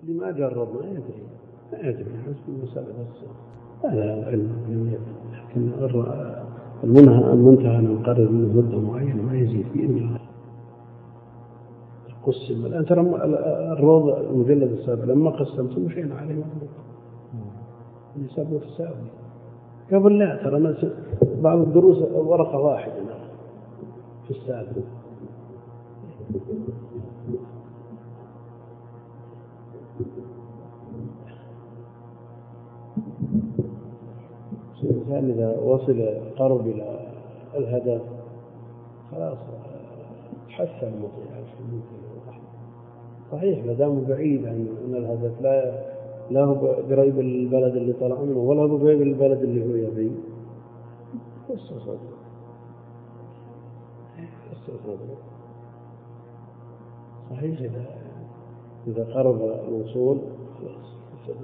اللي ما جرب ما يدري حسب المسألة بس هذا علم، لكن المنتهى أن نقرر منه مدة معينة ما يزيد بإذن الله. قسم الآن ترى الروض المجلد السابع لما قسمته مشينا عليه مطلوب يسابه تساوي قبل لا ترى بعض الدروس ورقة واحدة في السابع. الإنسان إذا وصل قرب إلى الهدف خلاص تحسن المطيع. صحيح ما دام بعيد عن الهدف لا هو قريب البلد اللي طلع منه ولا هو قريب البلد اللي هو يبي استصدق صحيح إذا قرب الوصول خلاص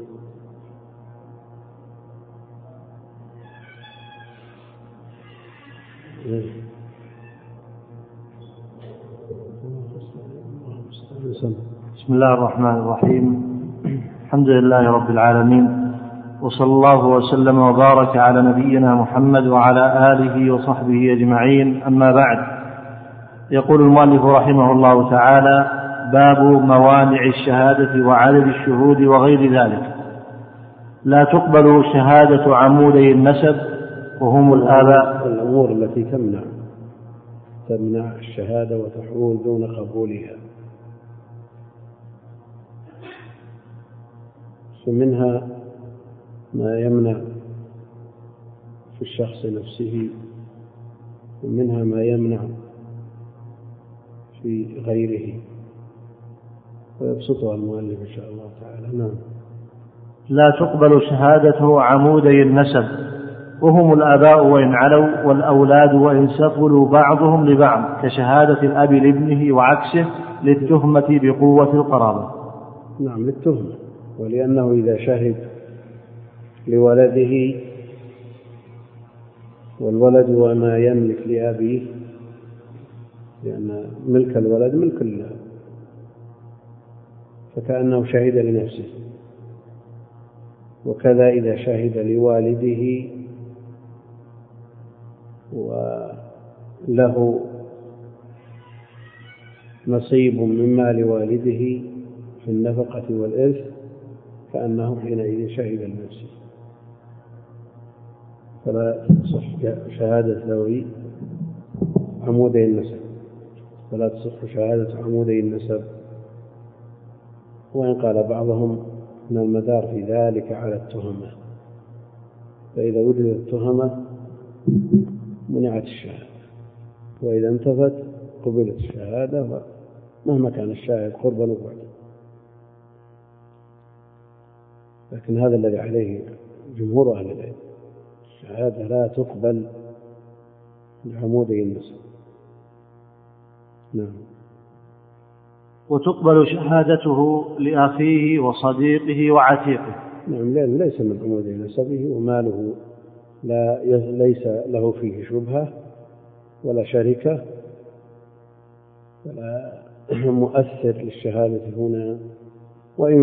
بسم الله الرحمن الرحيم. الحمد لله رب العالمين، وصلى الله وسلم وبارك على نبينا محمد وعلى آله وصحبه أجمعين، أما بعد. يقول المؤلف رحمه الله تعالى: باب موانع الشهادة وعدد الشهود وغير ذلك. لا تقبل شهادة عمودي النسب وهم الآباء. الأمور التي تمنع الشهادة وتحول دون قبولها، ومنها ما يمنع في الشخص نفسه، ومنها ما يمنع في غيره، ويبسطها المؤلف إن شاء الله تعالى. نعم. لا تقبل شهادته عمودي النسب وهم الآباء وإن علوا، والأولاد وإن سفلوا بعضهم لبعض، كشهادة الأب لابنه وعكسه للتهمة بقوة القرابة. نعم، للتهمة، ولأنه إذا شهد لولده والولد وما يملك لأبيه، لأن ملك الولد ملك الله، فكأنه شهد لنفسه. وكذا إذا شهد لوالده وله نصيب من مال والده في النفقة والإرث، كأنه حينئذ شهد لنفسه. فلا تصح شهادة ذوي عمودي النسب، فلا تصح شهادة عمودي النسب، وإن قال بعضهم أن المدار في ذلك على التهمة، فإذا وجدت التهمة منعت الشهادة، وإذا انتفت قبلت الشهادة مهما كان الشاهد قربا وبعدا. لكن هذا الذي عليه جمهور أهل العلم، الشهادة لا تقبل لعمودي النسب. نعم. وتقبل شهادته لأخيه وصديقه وعتيقه. نعم، لأن ليس من عمودي نسبه وماله ليس له فيه شبهة ولا شركة ولا مؤثر للشهادة هنا، وإن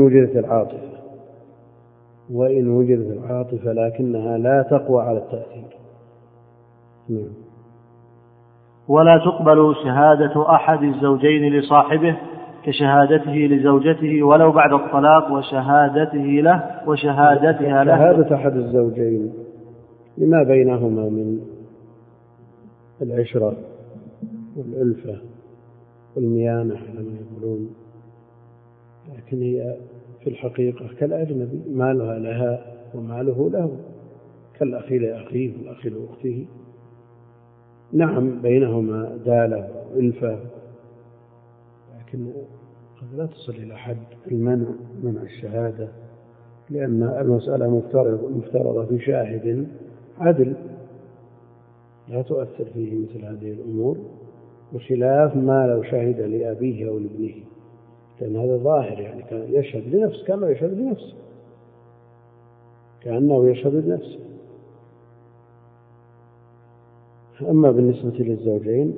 وجدت العاطفة لكنها لا تقوى على التأثير. نعم. ولا تقبل شهادة أحد الزوجين لصاحبه، كشهادته لزوجته ولو بعد الطلاق، وشهادته له وشهادتها له. شهادة أحد الزوجين لما بينهما من العشرة والألفة والميانة لما يقولون، لكن هي في الحقيقة كالأجنبي، مالها لها وماله له، كالأخ لأخيه والأخ لأخته. نعم بينهما دالة وألفة، لكن قد لا تصل إلى حد منع الشهادة، لأن المسألة مفترضة في شاهد عدل لا تؤثر فيه مثل هذه الأمور، وخلاف ما لو شهد لأبيه أو لابنه، لأن هذا ظاهر، يعني كان يشهد لنفسه، كأنه يشهد لنفسه. أما بالنسبة للزوجين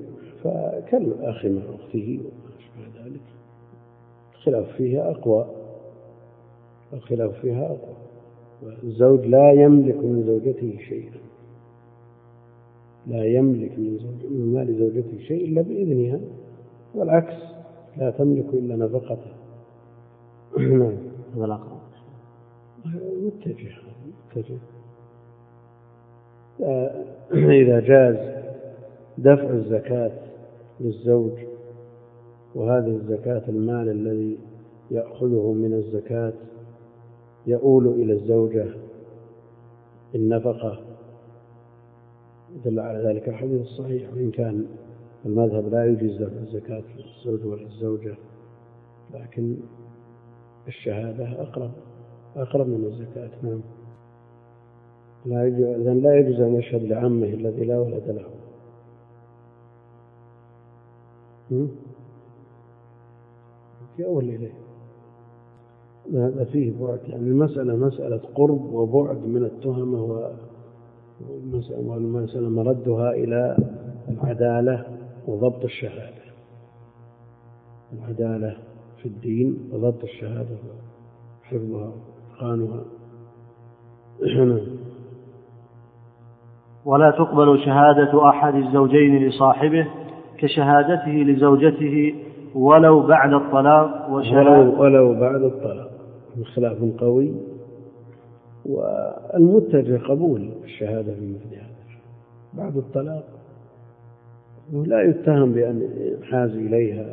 فكالأخ مع أخته وما أشبه ذلك، الخلاف فيها أقوى، الخلاف فيها أقوى. الزوج لا يملك من زوجته شيئا، لا يملك من مال زوجته شيء إلا بإذنها، والعكس لا تملك إلا نفقته. هذا الأقرب. متجه. إذا جاز دفع الزكاة للزوج، وهذه الزكاة المال الذي يأخذه من الزكاة يؤول إلى الزوجة النفقة، دل على ذلك الحديث الصحيح. وإن كان المذهب لا يجيز دفع الزكاة للزوج ولا الزوجة، لكن الشهادة أقرب من الزكاة. نعم. لا يجوز أن يشهد لعمه الذي لا ولد له. يؤول إليه. هذا فيه بعد، يعني المسألة مسألة قرب وبعد من التهمة، والمسألة مردها إلى العدالة وضبط الشهادة، العدالة في الدين وضبط الشهادة وحفظها وإتقانها. ولا تقبل شهادة أحد الزوجين لصاحبه كشهادته لزوجته ولو بعد الطلاق، ولو بعد الطلاق، خلاف قوي. والمتجه قبول الشهادة في مثل هذا بعد الطلاق، لا يتهم بأن حاز إليها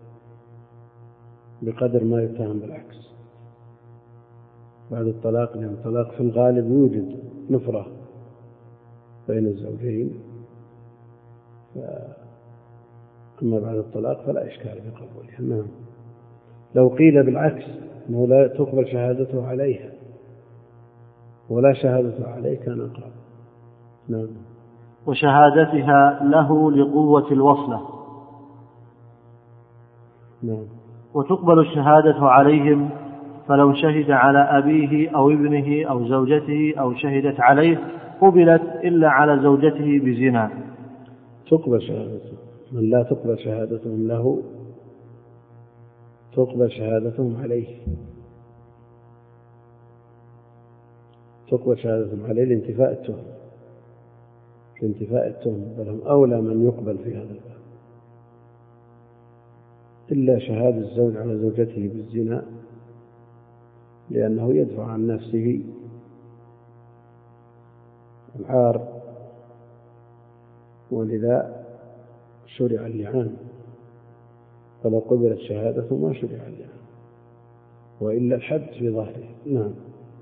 بقدر ما يتهم بالعكس بعد الطلاق، لأن الطلاق في الغالب يوجد نفرة بين الزوجين، أما بعد الطلاق فلا إشكال في قبولها. نعم. لو قيل بالعكس أنه لا تقبل شهادته عليها ولا شهادته عليه كان أقرب. نعم. وشهادتها له لقوة الوصلة. نعم. وتقبل الشهادة عليهم، فلو شهد على أبيه أو ابنه أو زوجته أو شهدت عليه قبلت إلا على زوجته بزنا. تقبل شهادته. من لا تقبل شهادتهم له تقبل شهادتهم عليه، تقبل شهادتهم عليه لانتفاء التهم، فلهم أولى من يقبل في هذا الباب. إلا شهادة الزوج على زوجته بالزنا، لأنه يدفع عن نفسه العار، ولذا شرع اللعان. فلو قبلت شهادته ما شرع اللعان، وإلا الحد في ظهره. نعم.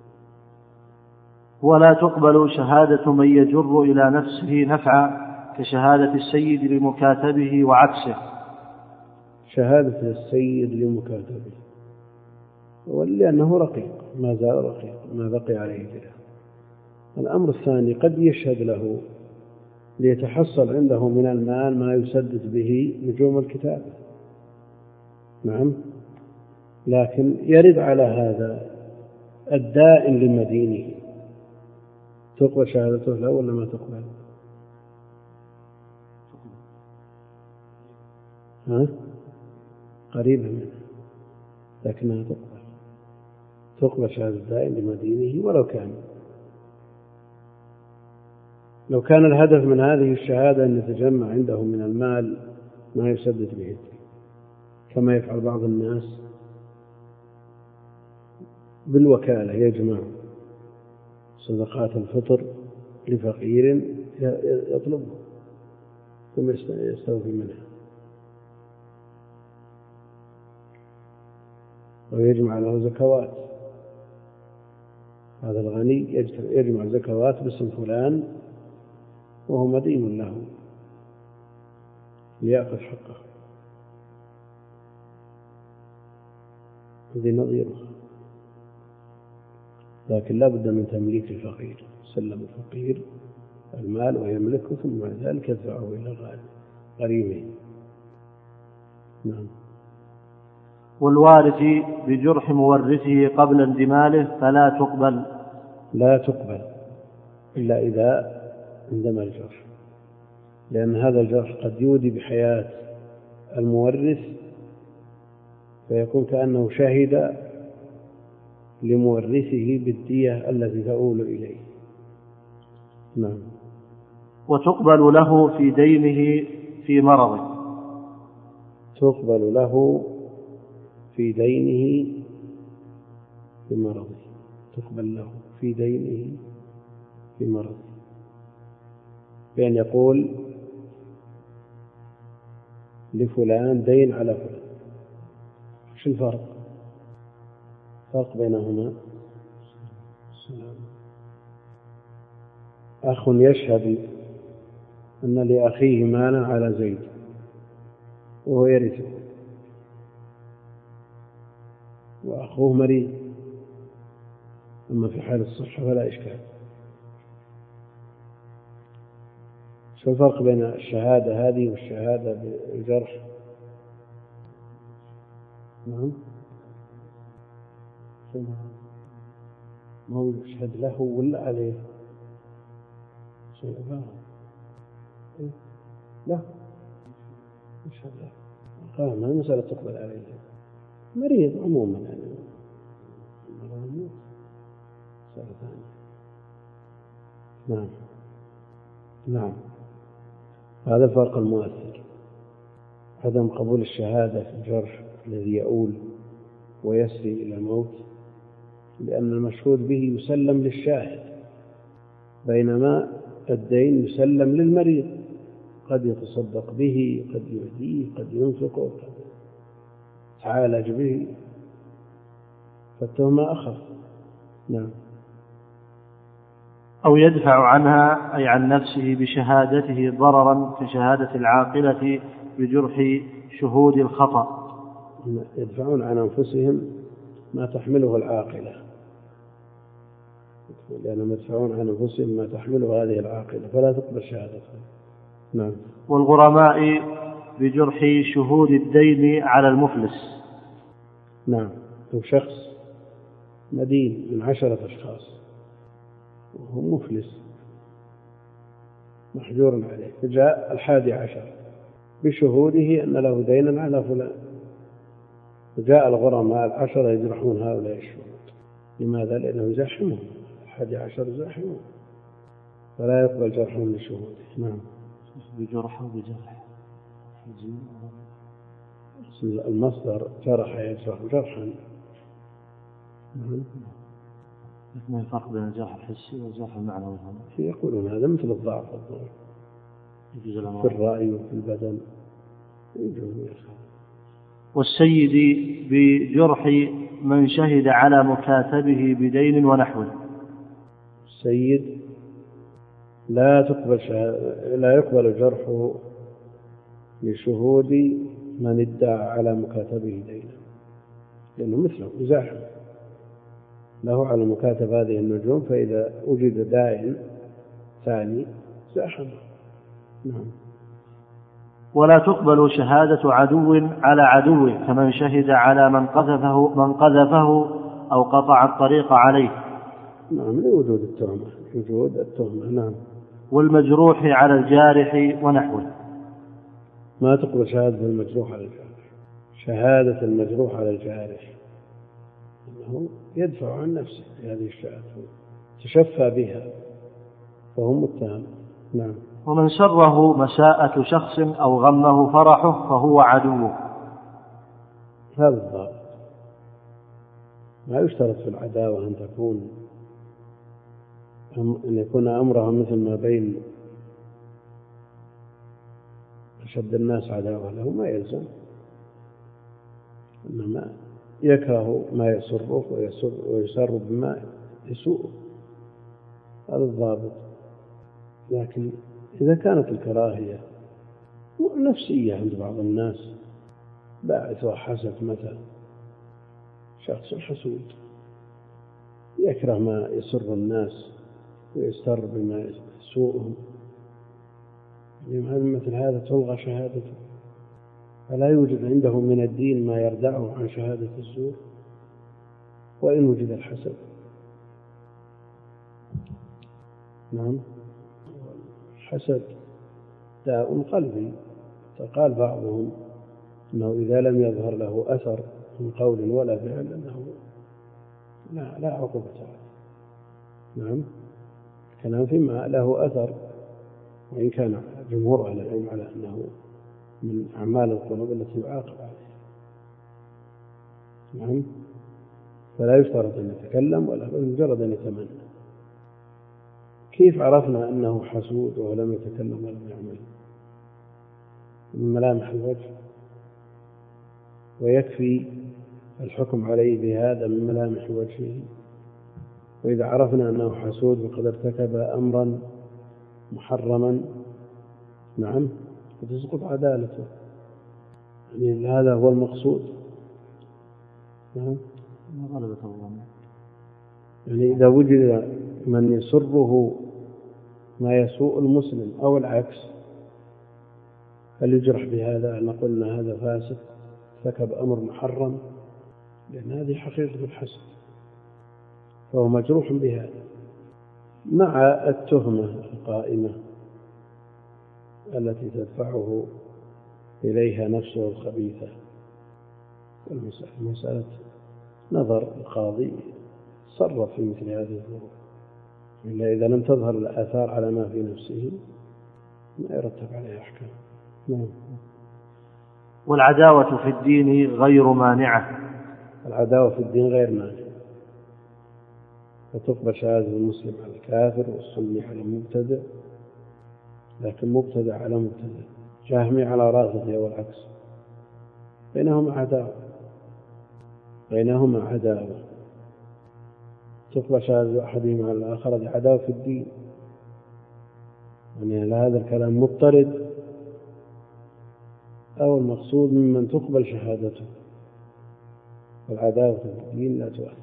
ولا تقبل شهادة من يجر إلى نفسه نفعا كشهادة السيد لمكاتبه وعكسه. شهادة السيد لمكاتبه، ولأنه رقيق، ما زال رقيق ما بقي عليه جناح. الأمر الثاني قد يشهد له ليتحصل عنده من المال ما يسدد به نجوم الكتاب. نعم. لكن يرد على هذا الدائن لمدينه، تقبل شهادته له ولا ما تقبل؟ قريبة منه، لكنها تقبل شهادة الدائن لمدينه. لو كان الهدف من هذه الشهادة أن يتجمع عنده من المال ما يسدد به، كما يفعل بعض الناس بالوكالة، يجمع صدقات الفطر لفقير يطلبه ثم يستوفي منها، ويجمع له زكوات. هذا الغني يجمع زكوات باسم فلان وهو مدين له ليأخذ حقه. هذه نظيره، لكن لا بد من تمليك الفقير. سلم الفقير المال ويملكه، ثم بعد ذلك يدفعه إلى غريمه. نعم. والوارث بجرح مورثه قبل اندماله فلا تقبل. لا تقبل إلا إذا اندمل الجرح، لأن هذا الجرح قد يودي بحياة المورث، فيكون كأنه شهد لمورثه بالدية التي تؤول إليه. نعم. وتقبل له في دينه في مرضه. تقبل له في دينه في مرضه. تقبل له في دينه في مرضه، بأن يقول لفلان دين على فلان. شو الفرق؟ فرق بينهما أخ يشهد أن لأخيه مالا على زيد وهو يرثه، وأخوه مريض، أما في حال الصحة فلا إشكال. شو الفرق بين الشهادة هذه والشهادة بالجرح؟ نعم. ما هو يشهد له ولا عليه؟ لا، يشهد له. ما المسألة تقبل عليه مريض عموما، يعني مسألة ثانية. نعم نعم. هذا الفرق المؤثر، عدم قبول الشهادة في الجرح الذي يؤول ويسري إلى الموت، لأن المشهود به يسلم للشاهد، بينما الدين يسلم للمريض، قد يتصدق به، قد يهديه، قد ينفقه، قد يتعالج به، فالتهمة أخف. نعم. أو يدفع عنها أي عن نفسه بشهادته ضررا كشهادة العاقلة بجرح شهود الخطأ. يدفعون عن أنفسهم ما تحمله العاقلة، لأنهم يدفعون عن أنفسهم ما تحمله هذه العاقلة، فلا تقبل شهادتهم. نعم. والغرماء بجرح شهود الدين على المفلس. نعم. هو شخص مدين من 10 أشخاص وهو مفلس محجور عليه، فجاء 11 بشهوده أن له دينا على فلان، وجاء الغرماء 10 يجرحون هؤلاء الشهود. لماذا؟ لأنه يزاحمهم، 11 يزاحمهم، فلا يقبل جرحهم لشهوده. نعم. بجرح وبجرح. المصدر جرح يجرح جرحا. ما الفرق بين الجرح الحسي والجرح المعنوي؟ يقولون هذا مثل الضعف في الرأي وفي البدن. والسيد بجرح من شهد على مكاتبه بدين ونحوه. السيد لا يقبل جرحه لشهود من ادعى على مكاتبه دينا، لأنه مثله يزاحم له على مكاتب هذه النجوم، فإذا وجد داعٍ ثاني زاحم. نعم. ولا تقبل شهادة عدو على عدوه كمن شهد على من قذفه أو قطع الطريق عليه. نعم، لوجود التهمة، وجود التهمة. نعم. والمجروح على الجارح ونحوه. ما تقبل شهادة المجروح على الجارح. شهادة المجروح على الجارح أنه يدفع عن نفسه هذه الشهادة، تشفى بها، فهو متهم. نعم. ومن سره مساءة شخص أو غمه فرحه فهو عدوه. هذا الضابط. ما يشترط في العداوة أن يكون أمرها مثل ما بين أشد الناس عداوة له، ما يلزم، إنما يكره ما يسره ويسر بما يسوءه، هذا الضابط. لكن إذا كانت الكراهية نفسية عند بعض الناس، باعث وحسد مثلا، شخص حسود يكره ما يسر الناس ويستر بما يسوءهم، مثل هذا تلغى شهادته، فلا يوجد عنده من الدين ما يردعه عن شهادة الزور وإن وجد الحسد. نعم. الحسد داء قلبي، فقال بعضهم أنه إذا لم يظهر له أثر من قول ولا فعل أنه لا عقوبة عليه. نعم، الكلام فيما له أثر، وإن كان جمهور أهل العلم على أنه من أعمال القلوب التي يعاقب عليها. نعم، فلا يشترط أن يتكلم ولا مجرد أن يتمنى. كيف عرفنا أنه حسود وهو لم يتكلم ولم يعمل؟ من ملامح الوجه، ويكفي الحكم عليه بهذا من ملامح وجهه. وإذا عرفنا أنه حسود وقد ارتكب أمرا محرما، نعم، فتسقط عدالته. يعني هذا هو المقصود. نعم، يعني إذا وجد من يسره ما يسوء المسلم أو العكس، هل يجرح بهذا أن نقول أن هذا فاسق ارتكب أمر محرم؟ لأن هذه حقيقة الحسد، فهو مجروح بهذا مع التهمة القائمة التي تدفعه إليها نفسه الخبيثة. المسألة نظر القاضي صرف في مثل هذه الظروف، إلا إذا لم تظهر الآثار على ما في نفسه ما يرتب عليه أحكام. والعداوة في الدين غير مانعة. العداوة في الدين غير مانعة، فتقبل شهادة المسلم على الكافر والسني على المبتدع، لكن مبتدع على مبتدع، جهمي على رافضي والعكس، بينهما عداوة. تقبل شهادة أحدهما على الآخر، هذه عداوة في الدين. يعني هذا الكلام مضطرد أو المقصود ممن تقبل شهادته؟ والعداوة في الدين لا تؤثر.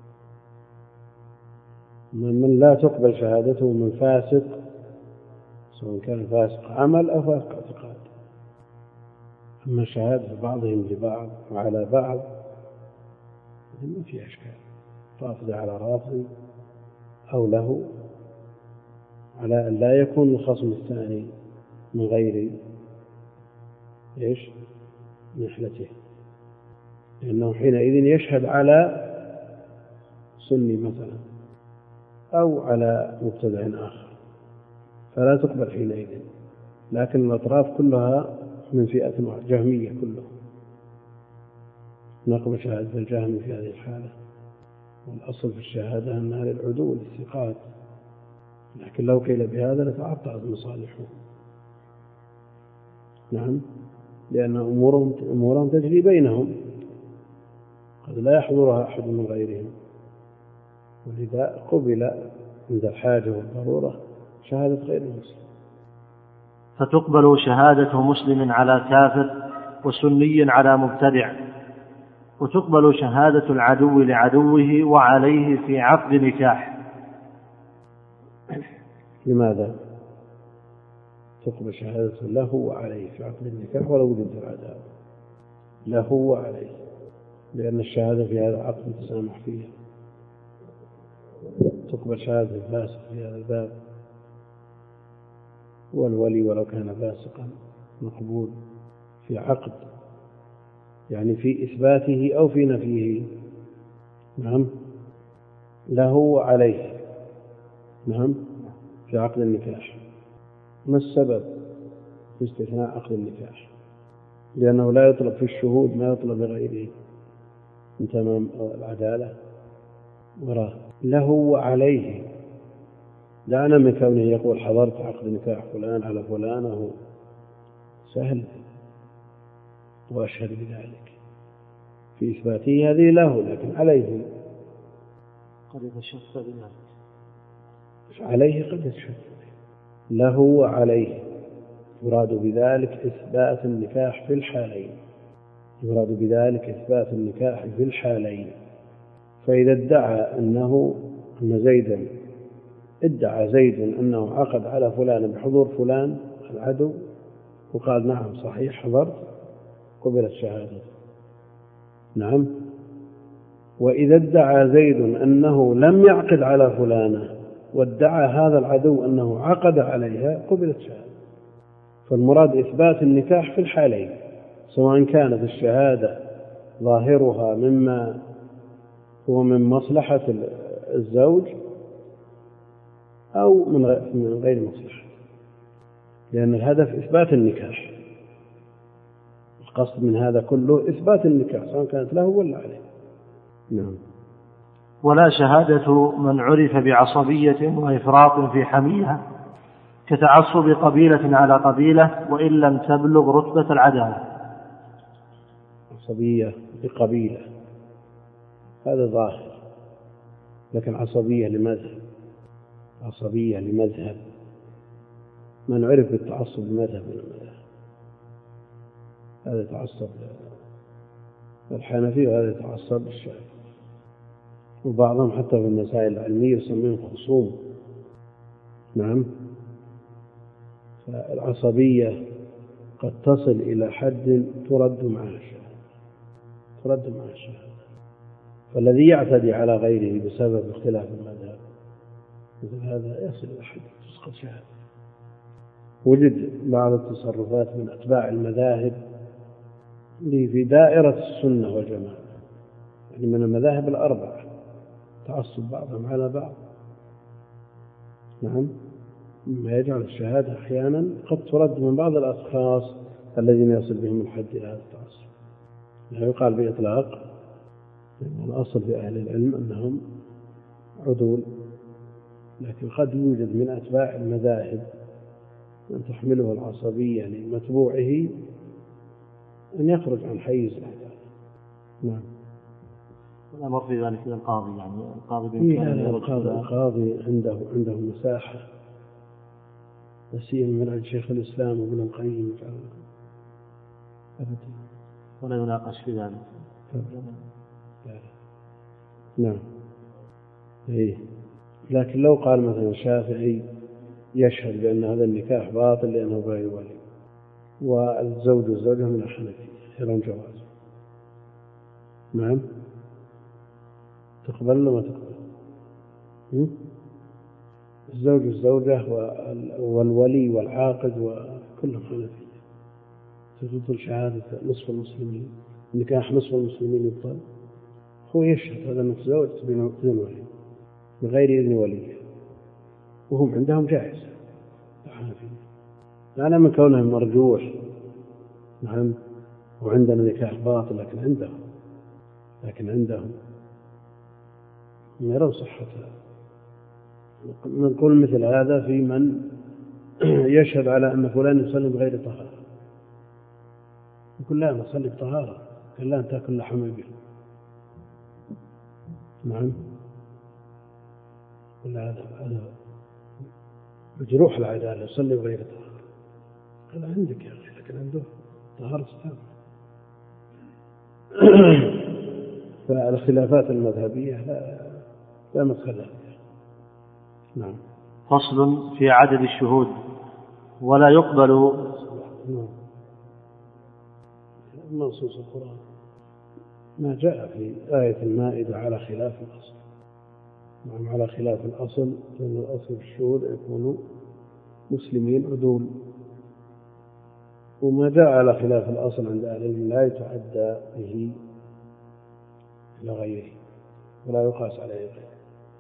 من لا تقبل شهادته من فاسق، سواء كان فاسق عمل أو فاسق اعتقاد. أما شهادة بعضهم لبعض وعلى بعض ما في أشكال، رافض على رافض أو له، على أن لا يكون الخصم الثاني من غير نحلته، لأنه حينئذ يشهد على سني مثلا أو على مبتدع آخر، فلا تقبل حينئذ. لكن الأطراف كلها من فئة جهمية كلهم، نقبل شهادة الجهم في هذه الحالة. والأصل في الشهادة أنها للعدول الثقات، لكن لو قيل بهذا لتعطلت مصالحهم. نعم، لأن أمورهم تجري بينهم، قد لا يحضرها أحد من غيرهم، ولذا قبل عند الحاجة والضرورة شهادة غير المسلم. فتقبل شهادة مسلم على كافر وسني على مبتدع، وتقبل شهادة العدو لعدوه وعليه في عقد نكاح. لماذا تقبل شهادة له وعليه في عقد النكاح ولو وجدت العداوة؟ له وعليه، لأن الشهادة في هذا عقد تسامح فيها. تقبل شهادة الفاسق في هذا الباب، والولي ولو كان فاسقا مقبول في عقد، يعني في إثباته أو في نفيه. نعم، له وعليه، نعم، في عقد النكاح. ما السبب في استثناء عقد النكاح؟ لأنه لا يطلب في الشهود ما يطلب لغيره من تمام العدالة وراه. له وعليه، دعنا من كونه يقول حضرت عقد نكاح فلان على فلانه سهل وأشهد بذلك في إثباته، هذه له، لكن عليه قد يتشفى بذلك، عليه قد يتشفى. له وعليه يراد بذلك إثبات النكاح في الحالين، يراد بذلك إثبات النكاح في الحالين. فإذا ادعى أن زيد أنه عقد على فلان بحضور فلان العدو، وقال نعم صحيح حضرت، قبلت شهادته. نعم. وإذا ادعى زيد أنه لم يعقد على فلانة وادعى هذا العدو أنه عقد عليها، قبلت شهادته. فالمراد إثبات النكاح في الحالين، سواء كانت الشهادة ظاهرها مما هو من مصلحة الزوج أو من غير مصلحة، لأن الهدف إثبات النكاح. القصد من هذا كله إثبات النكاح سواء كانت له ولا عليه. نعم. ولا شهادة من عرف بعصبية وإفراط في حمية كتعصب قبيلة على قبيلة وإن لم تبلغ رتبة العدالة. عصبية بقبيلة هذا ظاهر، لكن عصبية لمذهب، عصبية لمذهب، من عرف بالتعصب لمذهب من المذاهب، هذا يتعصب الحنفي وهذا يتعصب الشافعي، وبعضهم حتى في المسائل العلمية يسميهم خصوم. نعم. فالعصبية قد تصل إلى حد ترد معها الشهادة، فالذي يعتدي على غيره بسبب اختلاف المذهب مثل هذا يصل إلى حد تسقط شهادة. وجد بعض التصرفات من أتباع المذاهب في دائرة السنة والجماعة، يعني من المذاهب الأربعة، تعصب بعضهم على بعض. نعم. مما يجعل الشهادة أحيانا قد ترد من بعض الأشخاص الذين يصل بهم الحد إلى هذا التعصب. لا يقال بإطلاق، لأن الأصل في أهل العلم أنهم عدول، لكن قد يوجد من أتباع المذاهب من تحمله العصبية لمتبوعه أن يخرج عن حيز العدالة. نعم. الأمر في ذلك القاضي، يعني القاضي القاضي عنده مساحة، سيما من عند شيخ الإسلام وابن القيم ولا يناقش في ذلك. نعم. لكن لو قال مثلا الشافعي يشهد بأن هذا النكاح باطل لأنه غير ولي، والزوج والزوجة من الحنفية يرون جوازه، نعم، تقبل ولا ما تقبل؟ الزوج والزوجة والولي والعاقد وكلهم حنفية، تبطل شهادة نصف المسلمين، نكاح نصف المسلمين يبطل. هو يشهد هذا أنه تزوج بدون ولي بغير إذن وليه، وهم عندهم جائزة الحنفية، لا من كونهم مرجوح. نعم. وعندنا نكاح باطل، لكن عندهم يرون صحتها. نقول مثل هذا في من يشهد على أن فلان يصلي بغير طهارة، يقول لا أنا أصلي بطهارة، قال لا أنت تأكل لحم إبل. نعم. هذا مجروح العدالة، يصلي بغير طهارة، قال عندك يا أخي، لكن عنده طهارة تامة. فالخلافات المذهبية لا مدخل لها. نعم. فصل في عدد الشهود ولا يقبل. منصوص القرآن ما جاء في آية المائدة على خلاف الأصل. نعم، على خلاف الأصل، لأن الأصل في الشهود يكونوا مسلمين عدول، وما جاء على خلاف الأصل عند أهل العلم لا يتعدى به إلى غيره ولا يقاس عليه غيره.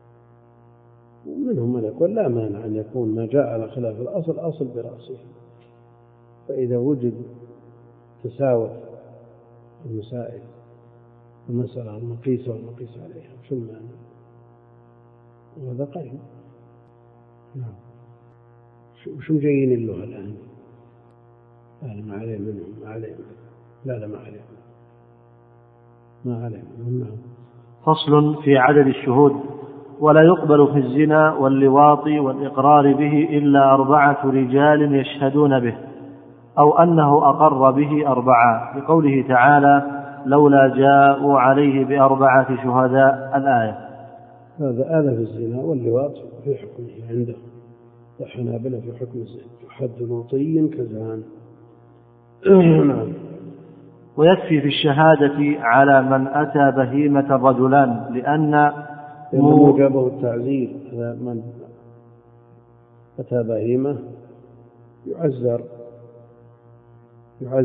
ومنهم من يقول لا مانع أن يكون ما جاء على خلاف الأصل أصل برأسه، فإذا وجد تساوت المسائل المسألة المقيسة والمقيس عليها شو المعنى؟ وهذا قريب. نعم. شو جايين اللغة الآن؟ ما عليه منهم، ما عليه منهم. لا ما عليه منهم، ما عليه منهم. نعم. فصل في عدد الشهود ولا يقبل في الزنا واللواط والإقرار به إلا 4 رجال يشهدون به، أو أنه أقر به 4، لقوله تعالى لولا جاءوا عليه ب4 شهداء الآية. هذا في الزنا واللواط في حكمه عنده الحنابلة في حكم الزنا، حد لوطي كزان. نعم. ويكفي في الشهادة على من أتى بهيمة الرجلان، لأن موجبه التعزير. هذا من أتى بهيمة يعزر،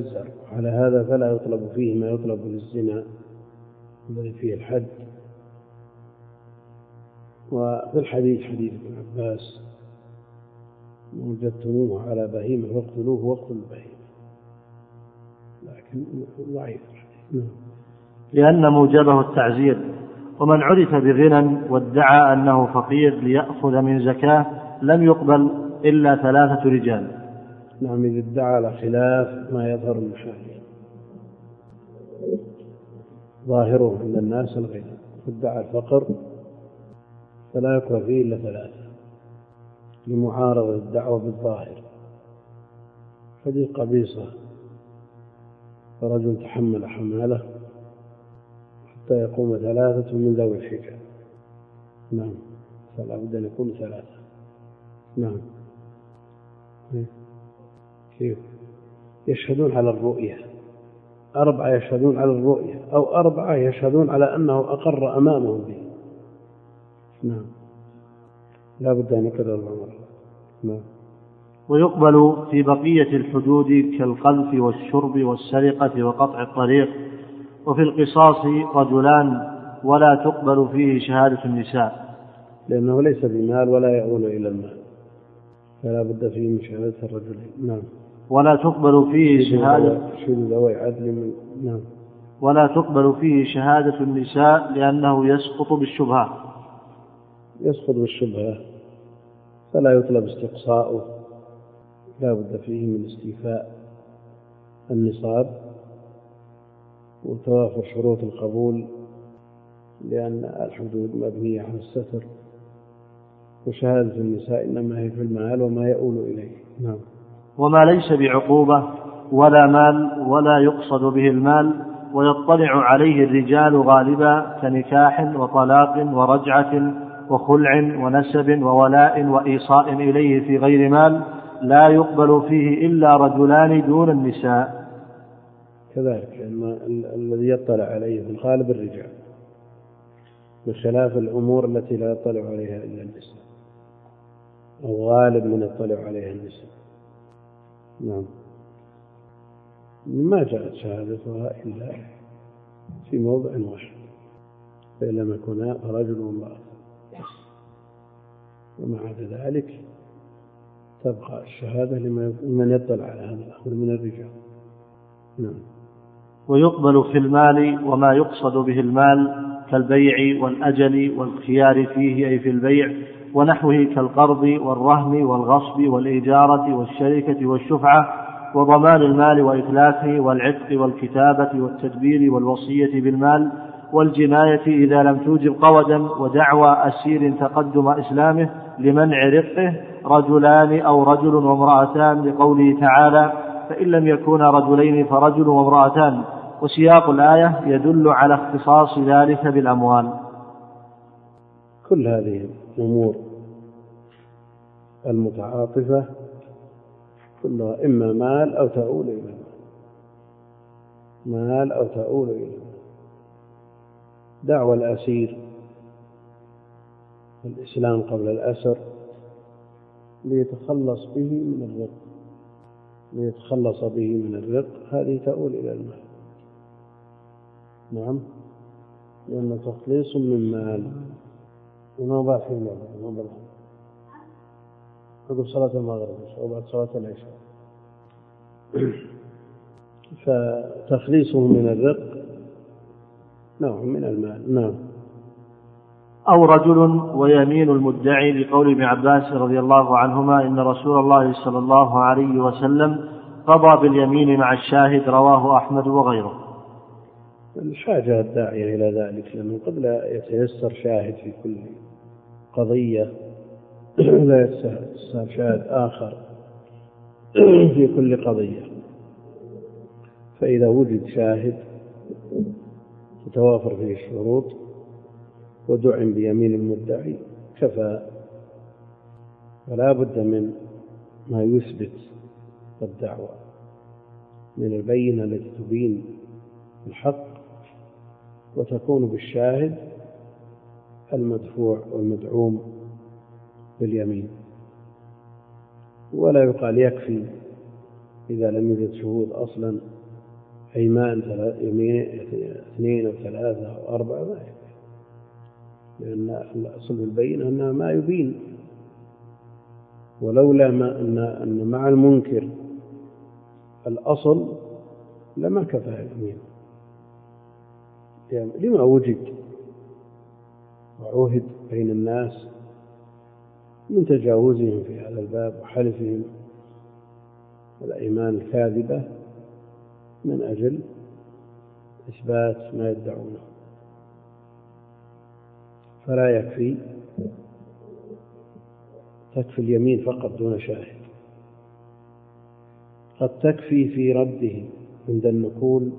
على هذا فلا يطلب فيه ما يطلب للزنا الذي فيه الحد، وفي الحديث حديث ابن عباس: وجدتموه على بهيمة فاقتلوه واقتلوا البهيمة، لكن ضعيف. لأن موجبه التعزير. ومن عرف بغنى وادعى أنه فقير ليأخذ من زكاة لم يقبل إلا 3 رجال. نعم، إذا ادعى على خلاف ما يظهر المشاهير، ظاهره عند الناس الغنى، ادعى الفقر فلا يقبل فيه إلا 3 لمعارضة الدعوة بالظاهر. حديث قبيصة: فرجل تحمل حماله حتى يقوم 3 من ذوي الحجة. نعم، فلا بد أن يكون 3. نعم. كيف يشهدون على الرؤية؟ 4 يشهدون على الرؤية، أو 4 يشهدون على أنه أقر أمامهم به. نعم، لا بد أن يكرر الأمر. نعم. ويقبل في بقية الحدود كالقذف والشرب والسرقة وقطع الطريق. وفي القصاص رجلان ولا تقبل فيه شهادة النساء، لأنه ليس بمال ولا يؤول إلى المال، فلا بد فيه من شهادة الرجلين. نعم. ولا تقبل فيه شهادة ذوي عدل من. نعم. ولا تقبل فيه شهادة النساء لأنه يسقط بالشبهة. يسقط بالشبهة فلا يطلب استقصاؤه، لا بد فيه من استيفاء النصاب وتوافر شروط القبول، لأن الحدود مبنية على الستر، وشهادة النساء إنما هي في المال وما يؤول إليه. نعم. وما ليس بعقوبة ولا مال ولا يقصد به المال ويطلع عليه الرجال غالبا كنكاح وطلاق ورجعة وخلع ونسب وولاء وإيصاء إليه في غير مال لا يقبل فيه إلا رجلان دون النساء. كذلك الذي يطلع عليه في الغالب الرجال، بخلاف الأمور التي لا يطلع عليها إلا النساء، أو غالب من يطلع عليها النساء. نعم. ما جاءت شهادتها إلا في موضع واحد، فإن لم يكونا رجل وامرأة، ومع ذلك تبقى الشهادة لمن يطلع على هذا الأمر من الرجال. نعم. ويقبل في المال وما يقصد به المال كالبيع والأجل والخيار فيه أي في البيع ونحوه كالقرض والرهن والغصب والإجارة والشركة والشفعة وضمان المال وإتلافه والعتق والكتابة والتدبير والوصية بالمال والجناية إذا لم توجب قودا ودعوى أسير تقدم إسلامه لمنع رقه رجلان أو رجل وامرأتان لقوله تعالى فإن لم يكونا رجلين فرجل وامرأتان. وسياق الآية يدل على اختصاص ذلك بالأموال. كل هذه الأمور المتعاطفة كلها إما مال أو تؤول إلى مال أو تؤول إلى دعوى الأسير الإسلام قبل الأسر ليتخلص به من الرق هذه تؤول إلى المال. نعم، لأن تخليص من مال وما بعد حين ما بعد عقب صلاة المغرب أو بعد صلاة العشاء، فتخليصه من الرق نوع من المال. نعم. أو رجل ويمين المدعي لقول ابن عباس رضي الله عنهما إن رسول الله صلى الله عليه وسلم قضى باليمين مع الشاهد رواه أحمد وغيره. الحاجة الداعية إلى ذلك، لأنه قد لا يتيسر شاهد في كل قضية، لا يتيسر شاهد آخر في كل قضية، فإذا وجد شاهد تتوافر فيه الشروط ودعم بيمين المدعي كفى، ولا بد من ما يثبت الدعوة من البينة التي تبين الحق، وتكون بالشاهد المدفوع والمدعوم باليمين. ولا يقال يكفي إذا لم يوجد شهود أصلا أيمان 2 أو 3 أو 4 ما يكفي، لأن الأصل في البينة أنها ما يبين، ولولا ما أن مع المنكر الأصل لما كفى اليمين، يعني لما وجد وعهد بين الناس من تجاوزهم في هذا الباب وحلفهم الأيمان الكاذبة من أجل إثبات ما يدعونه. فلا يكفي، تكفي اليمين فقط دون شاهد. قد تكفي في رده عند النقول،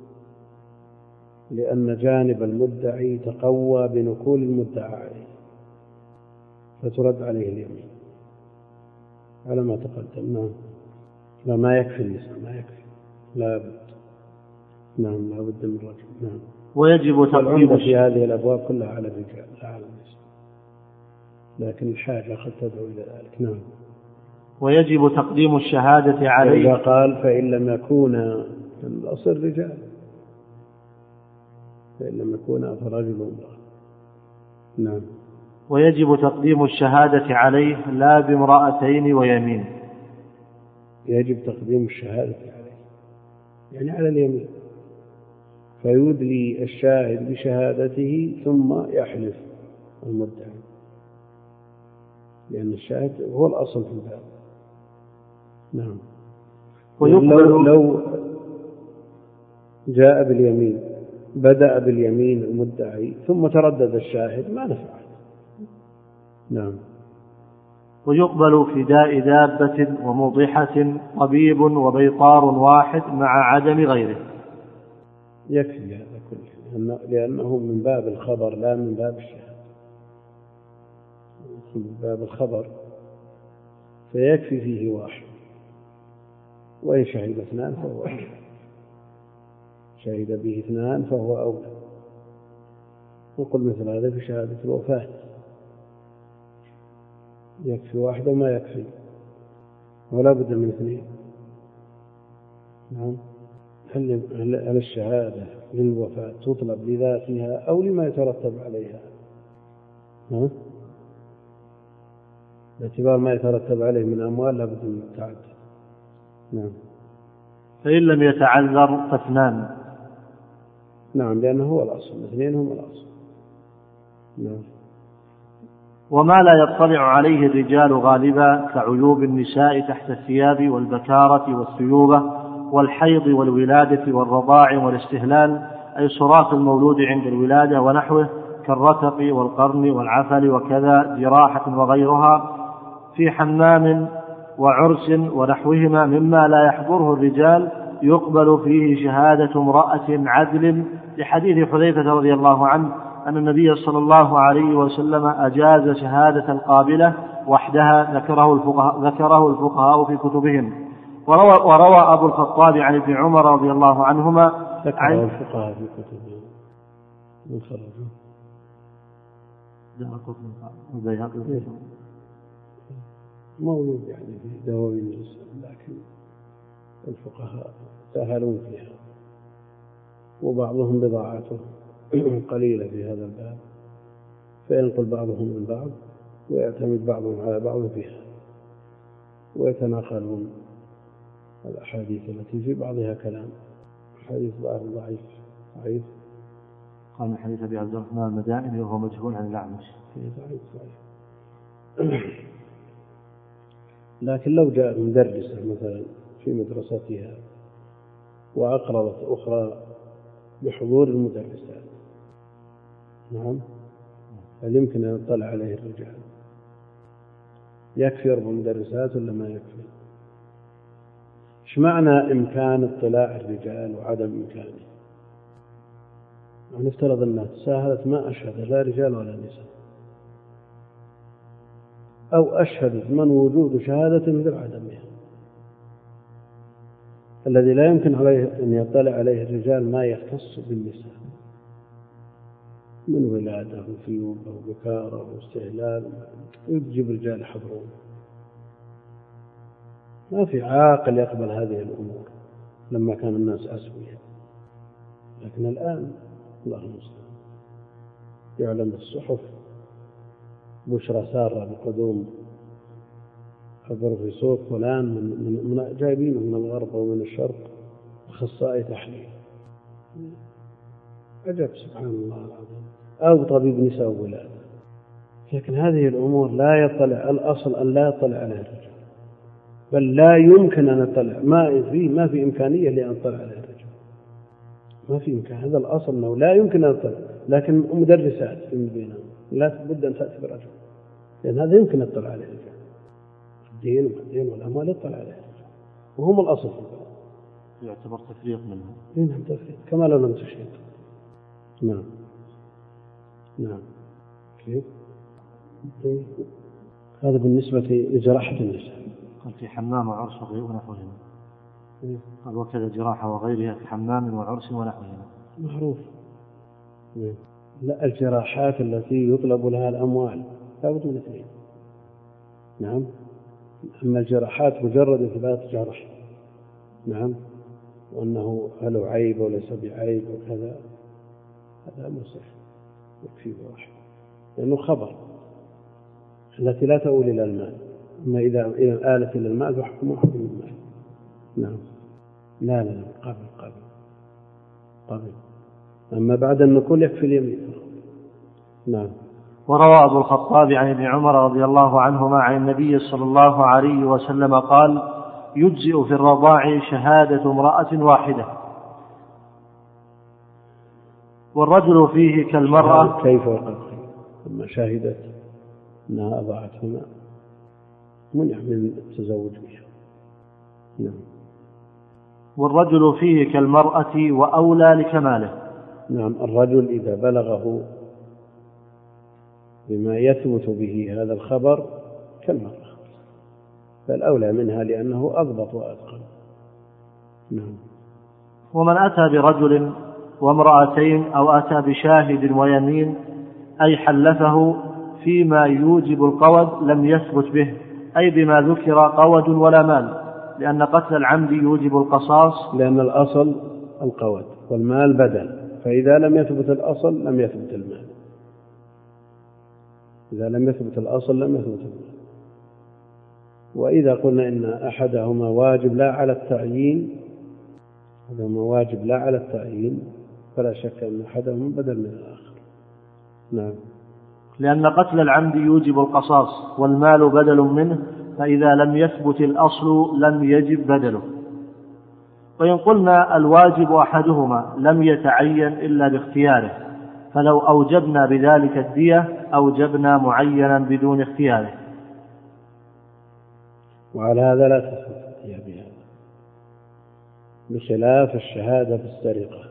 لأن جانب المدعي تقوى بنقول المدعى عليه فترد عليه اليمين على ما تقدم. نعم. لا، ما يكفي اللسان، ما يكفي، لا بد. نعم، لا بد من رجل. نعم. ويجب تقديم في هذه الأبواب كلها على الرجال لا على النساء، لكن الحاجة قد تدعو إلى ذلك. نعم. ويجب تقديم الشهادة عليه. إذا قال فإن لم يكون الأصل رجال، فإن لم يكون فرجل وامرأة. نعم. ويجب تقديم الشهادة عليه لا بامرأتين ويمين. يجب تقديم الشهادة عليه يعني على اليمين، فيدلي الشاهد بشهادته ثم يحلف المدعي، لأن الشاهد هو الأصل في الباب. نعم. لو جاء باليمين، بدأ باليمين المدعي ثم تردد الشاهد ما نفعه. نعم. ويقبل فداء دابة وموضحة طبيب وبيطار واحد مع عدم غيره. يكفي هذا كله، لأنه من باب الخبر لا من باب الشهادة. من باب الخبر فيكفي فيه واحد، وإن شهد اثنان فهو أولى، شهد به اثنان فهو أولى. نقول مثل هذا في شهادة الوفاة، يكفي واحد وما يكفي، ولا بد من اثنين. نعم. هل الشهادة للوفاة تطلب لذاتها أو لما يترتب عليها؟ باعتبار ما يترتب عليه من أموال لا بد من التعدد. نعم. فإن لم يتعذر فاثنان. نعم، لأنه هو الأصل، اثنين هم الأصل. نعم. وما لا يطلع عليه الرجال غالبا كعيوب النساء تحت الثياب والبكارة والثيوبة والحيض والولادة والرضاع والاستهلال، أي صراخ المولود عند الولادة ونحوه كالرتق والقرن والعفل وكذا جراحة وغيرها في حمام وعرس ونحوهما مما لا يحضره الرجال، يقبل فيه شهادة امرأة عدل، لحديث حذيفة رضي الله عنه أن النبي صلى الله عليه وسلم أجاز شهادة القابلة وحدها، ذكره الفقهاء في كتبهم. وروى أبو الخطاب عن ابن عمر رضي الله عنهما ذكره الفقهاء في كتبهم من خرجه موجود يعني في دواوين الإسلام، لكن الفقهاء سهلون فيها، وبعضهم بضاعته قليلة في هذا الباب، فينقل بعضهم من بعض ويعتمد بعضهم على بعض فيها، ويتناقلون الأحاديث التي في بعضها كلام، حديث ضعيف قال من حديث أبي عبد الرحمن المدائني وهو مجهول عن الأعمش. ضعيف. لكن لو جاء مدرسة مثلا في مدرستها وأقرضت أخرى بحضور المدرسات، نعم، هل يمكن أن يطلع عليه الرجال؟ يكفي 4 مدرسات ولا ما يكفي؟ إيش معنى إمكان اطلاع الرجال وعدم إمكانه؟ نفترض أنها تساهلت ما أشهد لا رجال ولا نساء، أو أشهدت من وجود شهادة مثل عدمها. الذي لا يمكن عليه أن يطلع عليه الرجال ما يختص بالنساء من ولادة وثيوبة وبكارة واستهلال، يجب الرجال يحضرون. ما في عاقل يقبل هذه الأمور لما كان الناس أسوياء، لكن الآن الله المستعان يعلم الصحف بشرى سارة بقدوم خبر في سوق فلان من جايبينه من الغرب أو من الشرق أخصائي تحليل. عجب سبحان الله العظيم. أو طبيب نساء وولادة. لكن هذه الأمور لا يطلع، الأصل أن لا يطلع عليها الرجال، بل لا يمكن أن يطلع، ما في إمكانية لأن يطلع عليها الرجال، ما في إمكان. هذا الأصل أنه لا يمكن أن يطلع. لكن مدرسات في بينهم لا بد أن تأتي برجل، لأن هذا يمكن أن يطلع عليه الرجال. الدين والأموال يطلع عليه الرجال، وهم الأصل في البلد. يعتبر تفريق منهم. نعم تفريق، كما لو لم تشهد. نعم كيف؟ هذا بالنسبة لجراحة النساء. قال في حمام وعرس ونحوهما. قال وكذا جراحة وغيرها في حمام وعرس ونحوهما. معروف. لا، الجراحات التي يطلب لها الأموال لا بد من اثنين. نعم. أما الجراحات مجرد إثبات جرح، نعم، وأنه هل عيب وليس بعيب وكذا، هذا مصح يكفي واحد، لأنه خبر التي لا تؤول إلى المال. أما إذا آلت إلى المال فحكم حكم المال. نعم. لا قبل. أما بعد النقول يكفي اليمين. نعم. وروى أبو الخطاب عن ابن عمر رضي الله عنهما عن النبي صلى الله عليه وسلم قال: يجزئ في الرضاع شهادة امرأة واحدة، والرجل فيه كالمرأة. كيف وقد لما شهدت أنها أضاعتهما منع من التزوج بها. نعم. والرجل فيه كالمرأة وأولى لكماله. نعم. الرجل إذا بلغه بما يثبت به هذا الخبر كالمرأة، فالأولى منها لأنه أضبط وأتقن. نعم. ومن أتى برجل وامرأتين أو أتى بشاهد ويمين أي حلفه فيما يوجب القود لم يثبت به، أي بما ذكر قود ولا مال، لأن قتل العمد يوجب القصاص، لأن الأصل القود والمال بدل، فإذا لم يثبت الأصل لم يثبت المال. إذا لم يثبت الأصل لم يثبت المال. وإذا قلنا إن أحدهما واجب لا على التعيين، هذا واجب لا على التعيين، فلا شك أن أحدهما بدل من الآخر. نعم. لأن قتل العمد يوجب القصاص والمال بدل منه، فإذا لم يثبت الأصل لم يجب بدله. وإن قلنا الواجب أحدهما لم يتعين إلا باختياره، فلو أوجبنا بذلك الدية أوجبنا معينا بدون اختياره. وعلى هذا لا تثبت الدية بهذا، بخلاف الشهادة بالسرقة.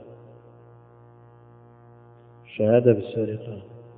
الشهادة بالسرقة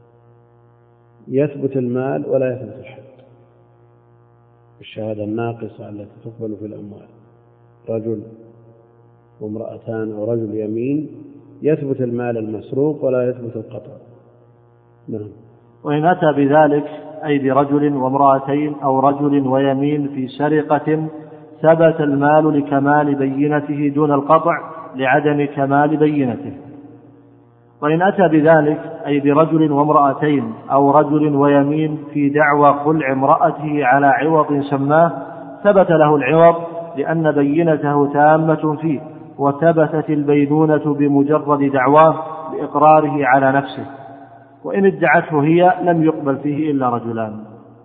يثبت المال ولا يثبت الحد. الشهادة الناقصة التي تقبل في الأموال، رجل وامرأتان أو رجل يمين، يثبت المال المسروق ولا يثبت القطع. نعم. وإن أتى بذلك أي برجل وامرأتين أو رجل ويمين في سرقة ثبت المال لكمال بينته دون القطع لعدم كمال بينته. وإن أتى بذلك أي برجل وامرأتين أو رجل ويمين في دعوى خلع امرأته على عوض سماه ثبت له العوض لأن بينته تامة فيه، وثبتت البينونة بمجرد دعواه بإقراره على نفسه. وإن ادعته هي لم يقبل فيه إلا رجلان.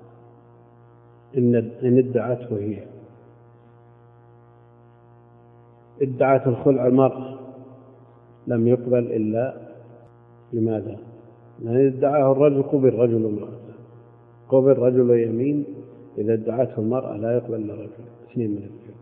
إن ادعته هي، ادعت الخلع المرأة لم يقبل إلا لماذا؟ لأن ادعاه الرجل قبل رجل وامرأة، قبل رجل ويمين. إذا ادعته المرأة لا يقبل إلا رجل، اثنين من الرجل.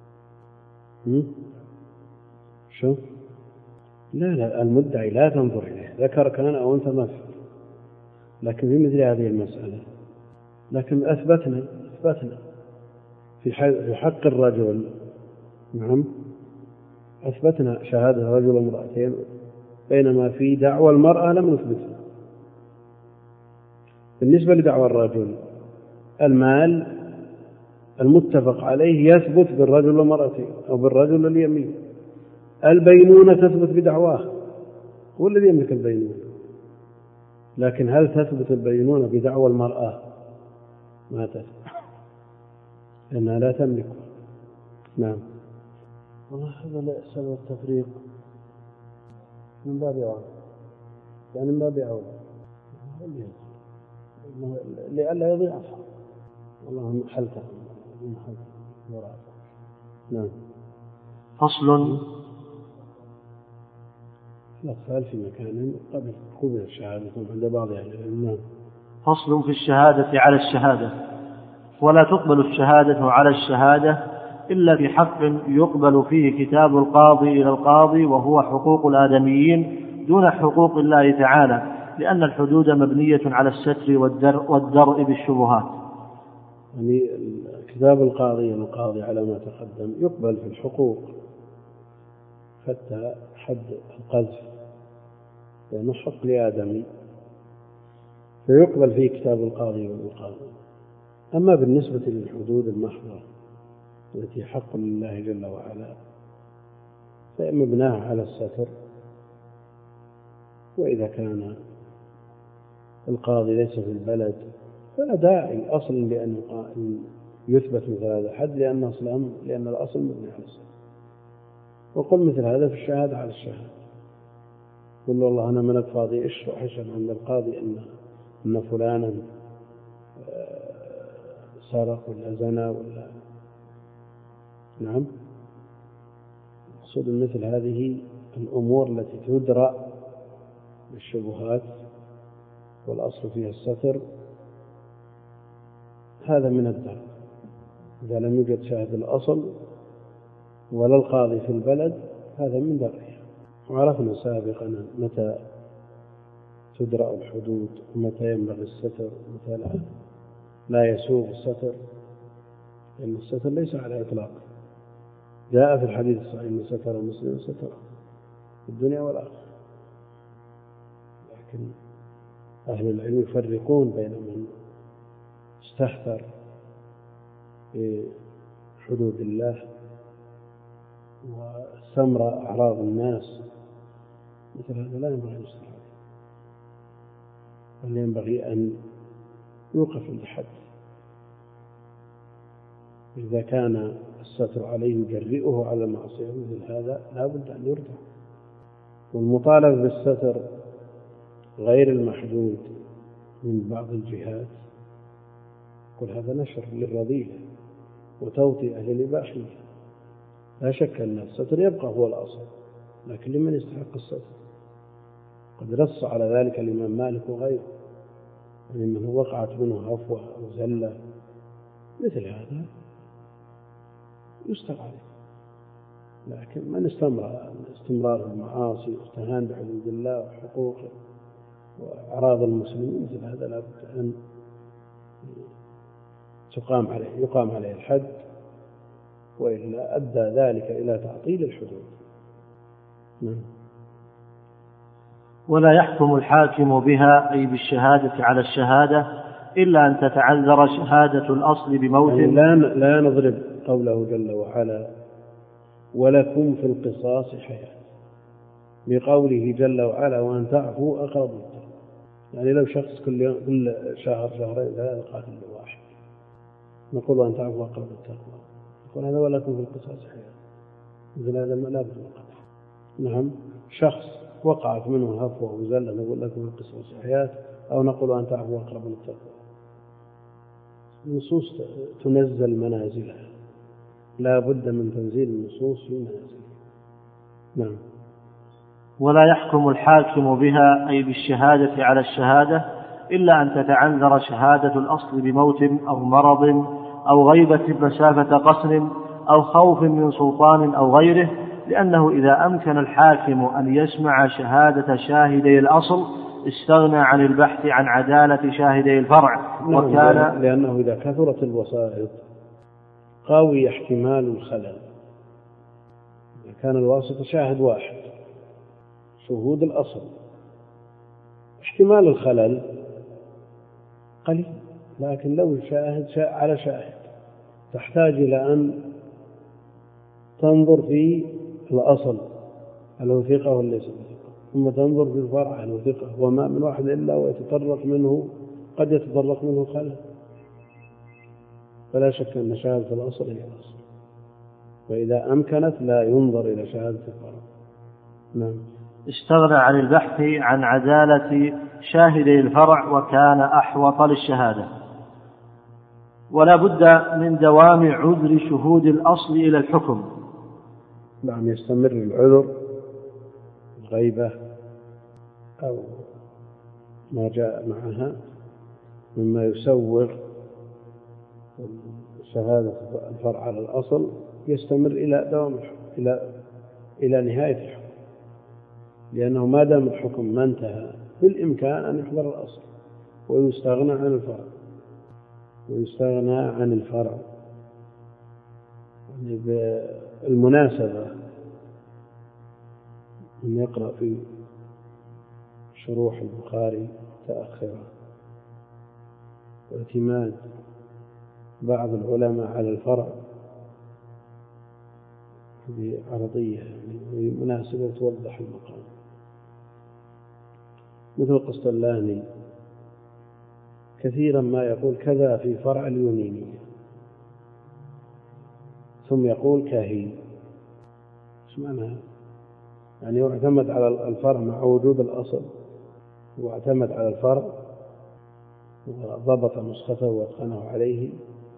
شو؟ لا المدعي لا تنظر إليه ذكر كان أو أنثى ما في. لكن في مثل هذه المسألة، لكن أثبتنا في حق الرجل، نعم، أثبتنا شهادة رجل وامرأتين، بينما في دعوى المرأة لم نثبتها. بالنسبة لدعوى الرجل المال المتفق عليه يثبت بالرجل ومرأتين أو بالرجل اليمين. البينونة تثبت بدعواه، هو الذي يملك البينونة، لكن هل تثبت البينونة بدعوى المرأة؟ ما تثبت، لأنها لا تملكه. نعم. والله هذا سبب التفريق من باب أولى، يعني من باب أولى لئلا يضيع أصحاب. والله حلته نعم. فصل. الأطفال في مكان قبل الشهادة عند بعض أهل العلم. فصل في الشهادة على الشهادة. ولا تقبل الشهادة على الشهادة إلا بحق يقبل فيه كتاب القاضي إلى القاضي، وهو حقوق الآدميين دون حقوق الله تعالى، لأن الحدود مبنية على الستر والدرء بالشبهات. يعني كتاب القاضي إلى القاضي على ما تقدم يقبل في الحقوق، حتى حد القذف لأنه حق لآدمي فيقبل فيه كتاب القاضي والقاضي. أما بالنسبة للحدود المحضة التي حق لله جل وعلا فمبناها على الستر، وإذا كان القاضي ليس في البلد فلا داعي أصل لأن يثبت مثل هذا الحد، لأن الأصل مبني على الستر. وقل مثل هذا في الشهادة على الشهادة، قل والله أنا منك قاضي أشهد عند القاضي أن فلانا سرق ولا زنى ولا. نعم. أقصد مثل هذه الأمور التي تدرأ بالشبهات والأصل فيها الستر، هذا من الدرء. إذا لم يوجد شاهد الأصل ولا القاضي في البلد هذا من درءها. وعرفنا سابقا متى تدرأ الحدود ومتى ينبغي الستر ومتى لا يسوغ الستر، لأن الستر ليس على إطلاق. جاء في الحديث الصحيح أن ستر مسلم ستر في الدنيا والآخرة، لكن أهل العلم يفرقون بين من استهتر بحدود الله واستمر أعراض الناس، مثل هذا لا ينبغي أن يستر عليه، بل ينبغي أن يوقف عند حد. إذا كان الستر عليه يجرئه على المعصية مثل هذا لا بد أن يرجع. والمطالب بالستر غير المحدود من بعض الجهات كل هذا نشر للرذيلة وتوطئة للإباحية. لا شك أن الستر يبقى هو الأصل، لكن لمن يستحق الستر؟ قد نص على ذلك الإمام مالك وغيره، يعني من وقعت منه هفوة أو زلة مثل هذا يستر عليه. لكن من استمرار المعاصي واستهان بحدود الله وحقوقه وأعراض المسلمين مثل هذا لا بد أن يقام عليه الحد، وإلا أدى ذلك إلى تعطيل الحدود. ولا يحكم الحاكم بها أي بالشهادة على الشهادة إلا أن تتعذر شهادة الأصل بموت. يعني لا نضرب قوله جل وعلا ولكم في القصاص حياة بقوله جل وعلا وأن تعفوا أقرب للتقوى. يعني لو شخص كل شهر شهرين لا يقاتل واحد نقول وأن تعفوا أقرب للتقوى، نقول هذا ولكم في القصاص حياة، إذن هذا لا بد من القتل. نعم. شخص وقعت منه هفوة وزلة نقول لكم في القصاص حياة، أو نقول أن تعفوا أقرب للتقوى. النصوص تنزل منازلها، لا بد من تنزيل النصوص في منازلها. نعم. ولا يحكم الحاكم بها أي بالشهادة على الشهادة إلا أن تتعذر شهادة الأصل بموت أو مرض أو غيبة مسافة قصر أو خوف من سلطان أو غيره، لأنه إذا أمكن الحاكم أن يسمع شهادة شاهدي الأصل استغنى عن البحث عن عدالة شاهدي الفرع. وكان لأنه إذا كثرت الوسائط قوي احتمال الخلل. إذا كان الواسطة شاهد واحد شهود الأصل احتمال الخلل قليل، لكن لو شاهد على شاهد تحتاج إلى أن تنظر في الأصل هل هو ثقة ولا ليس ثقة، ثم تنظر في الفرع هل هو ثقة، وما من واحد إلا ويتطرق منه، قد يتطرق منه خلل. فلا شك أن شهادة الأصل هي الأصل، وإذا أمكنت لا ينظر إلى شهادة الفرع. نعم. استغنى عن البحث عن عدالة شاهدي الفرع وكان أحوط للشهادة، ولا بد من دوام عذر شهود الأصل إلى الحكم. نعم، يستمر العذر، الغيبة أو ما جاء معها مما يسوغ شهادة الفرع على الأصل، يستمر إلى دوام الحكم، إلى نهاية الحكم، لأنه ما دام الحكم ما انتهى بالإمكان أن يحضر الأصل ويستغنى عن الفرع. يعني بالمناسبة من يقرأ في شروح البخاري متأخرة واعتماد بعض العلماء على الفرع بعرضية، يعني مناسبة توضح المقام، مثل قسطلاني كثيرا ما يقول كذا في فرع اليونينية ثم يقول كاهي. ايش معناها؟ يعني اعتمد على الفرع مع وجود الأصل، واعتمد على الفرع وضبط نسخته واتقنه عليه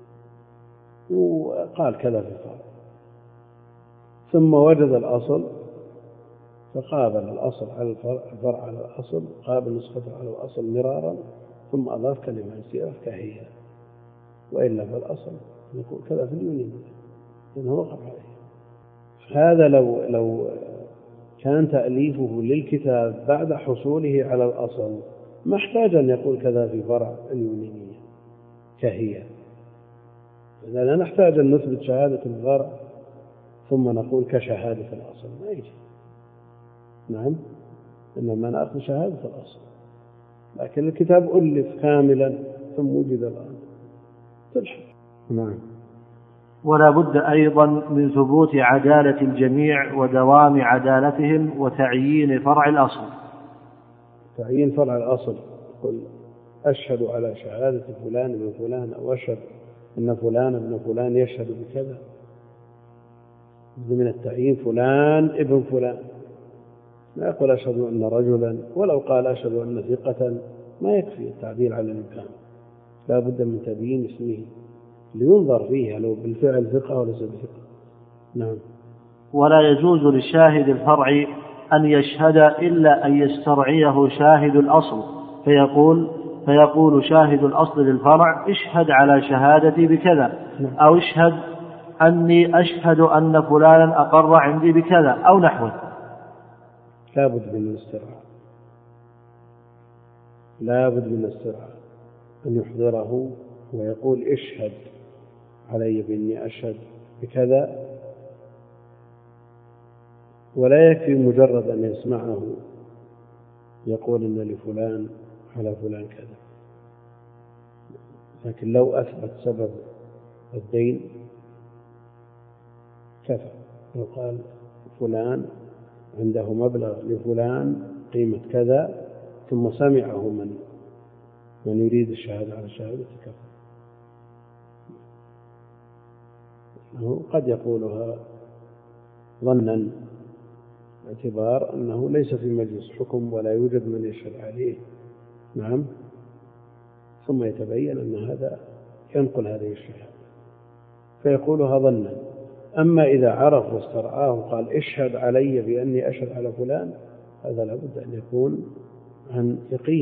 وقال كذا في الفرع، ثم وجد الأصل فقابل الأصل على الفرع على الأصل، قابل نسخته على الأصل مرارا، ثم أضاف كلمة سيرة كهية، وإلا فالأصل يقول كذا في اليونين لأنه وقف عليه. هذا لو كان تأليفه للكتاب بعد حصوله على الأصل ما احتاج أن يقول كذا في فرع اليونينية كهية، لا نحتاج أن نثبت شهادة الفرع ثم نقول كشهادة الأصل، ما يجي. نعم، إنما نأخذ شهادة الأصل، لكن الكتاب ألف كاملا ثم وجد الآن تلحق. نعم. ولا بد أيضا من ثبوت عدالة الجميع ودوام عدالتهم وتعيين فرع الأصل. تعيين فرع الأصل، قل أشهد على شهادة فلان ابن فلان، أو أشهد أن فلان ابن فلان يشهد بكذا، من التعيين فلان ابن فلان، ما يقول أشهد أن رجلا، ولو قال أشهد أن ثقة ما يكفي التعبير على الإمكان، لا بد من تبيين اسمه لينظر فيها لو بالفعل ثقة وليس بثقة. نعم. ولا يجوز للشاهد الفرع أن يشهد إلا أن يسترعيه شاهد الأصل، فيقول شاهد الأصل للفرع اشهد على شهادتي بكذا، أو اشهد أني أشهد أن فلانا أقر عندي بكذا أو نحوه. لا بد من الاسترعاء، لا بد من الاسترعاء أن يحضره ويقول اشهد علي بإني أشهد بكذا، ولا يكفي مجرد أن يسمعه يقول إن لفلان على فلان كذا، لكن لو أثبت سبب الدين كفى. لو قال فلان عنده مبلغ لفلان قيمة كذا ثم سمعه من يريد الشهادة على شهادة كفى. قد يقولها ظنا باعتبار أنه ليس في مجلس حكم ولا يوجد من يشهد عليه. نعم. ثم يتبين أن هذا ينقل هذه الشهادة فيقولها ظنا. أما إذا عرف واسترعاه وقال اشهد علي بأني أشهد على فلان، هذا لابد أن يكون عن يقين،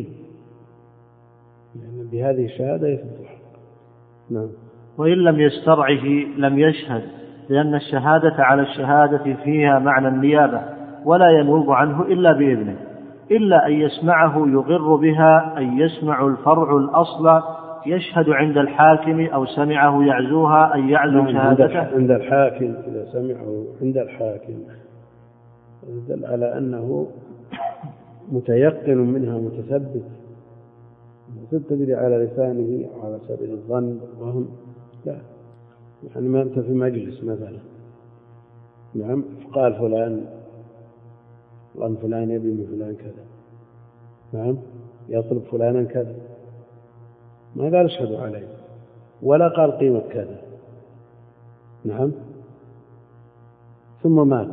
لأن بهذه الشهادة يثبت الحق. نعم. وإن لم يسترعه لم يشهد، لأن الشهادة على الشهادة فيها معنى النيابة، ولا ينوب عنه إلا بإذنه، إلا أن يسمعه يغر بها، أن يسمع الفرع الأصل يشهد عند الحاكم، أو سمعه يعزوها أن يعزو شهادته عند الحاكم. إذا سمعه عند الحاكم يدل على أنه متيقن منها متثبت، تدري على لسانه أو على سبيل الظن والوهم، لا. يعني ما أنت في مجلس مثلا، نعم، قال فلان والله فلان يبي من فلان كذا، نعم، يطلب فلانا كذا، ما قال اشهدوا عليه ولا قال قيمة كذا، نعم، ثم مات،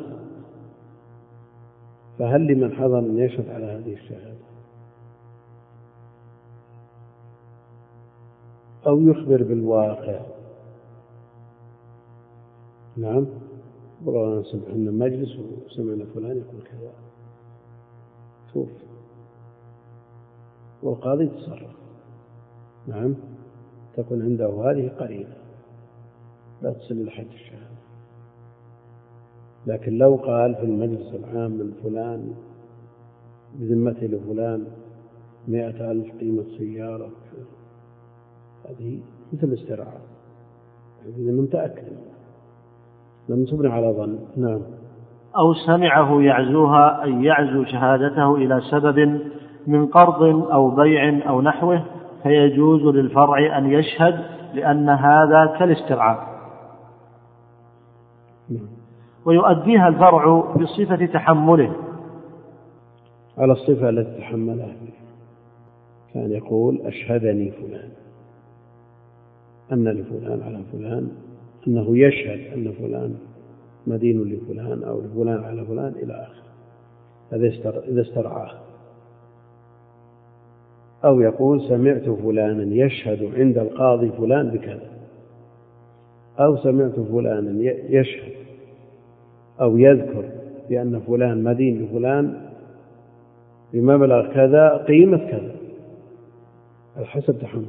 فهل لمن حضر أن يشهد على هذه الشهادة أو يخبر بالواقع؟ نعم، والله سمعنا مجلس وسمعنا فلان يقول كذا، شوف، والقاضي يتصرف، نعم، تكون عنده هذه قرينة لا تصل لحد الشهادة. لكن لو قال في المجلس العام من فلان بذمته لفلان 100,000 قيمة سيارة، هذه مثل الاسترعاء، إذا من متأكد لم تبني على ظن. نعم. أو سمعه يعزوها أي يعزو شهادته إلى سبب من قرض أو بيع أو نحوه، فيجوز للفرع أن يشهد لأن هذا كالاسترعاء، ويؤديها الفرع بصفة تحمله على الصفة التي تحملها، كان يقول أشهدني فلان أن لفلان على فلان، أنه يشهد أن فلان مدين لفلان أو لفلان على فلان إلى آخر، هذا إذا استرعاه. أو يقول سمعت فلانا يشهد عند القاضي فلان بكذا، أو سمعت فلانا يشهد أو يذكر بأن فلان مدين لفلان بمبلغ كذا قيمة كذا، على حسب تحمله.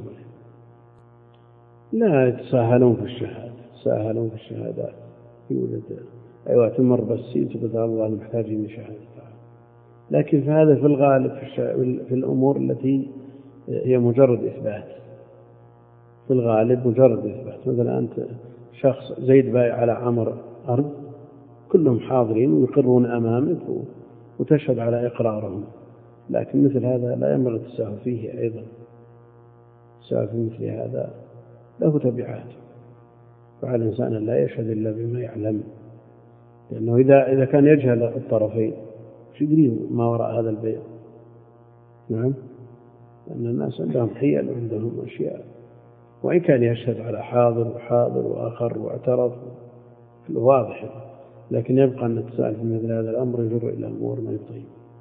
لا يتساهلون في الشهادة، يتساهلون في الشهادات، يوجد أيوة تمر بالسين تقول الله محتاجين لشهادة، لكن فهذا في الغالب في الأمور التي هي مجرد إثبات، في الغالب مجرد إثبات. مثلا أنت شخص زيد بايع على عمر أرض، كلهم حاضرين ويقرون أمامك وتشهد على إقرارهم، لكن مثل هذا لا ينبغي التساهل فيه أيضا. التساهل في مثل هذا له تبعات، فعلى الإنسان لا يشهد إلا بما يعلم، لأنه إذا كان يجهل الطرفين شو يدريه ما وراء هذا البيع؟ نعم، لأن الناس عندهم حيل وعندهم أشياء، وإن كان يشهد على حاضر وحاضر وآخر واعترف كله واضح، لكن يبقى أن التساهل في مثل هذا الأمر يجر إلى أمور ما يطيب.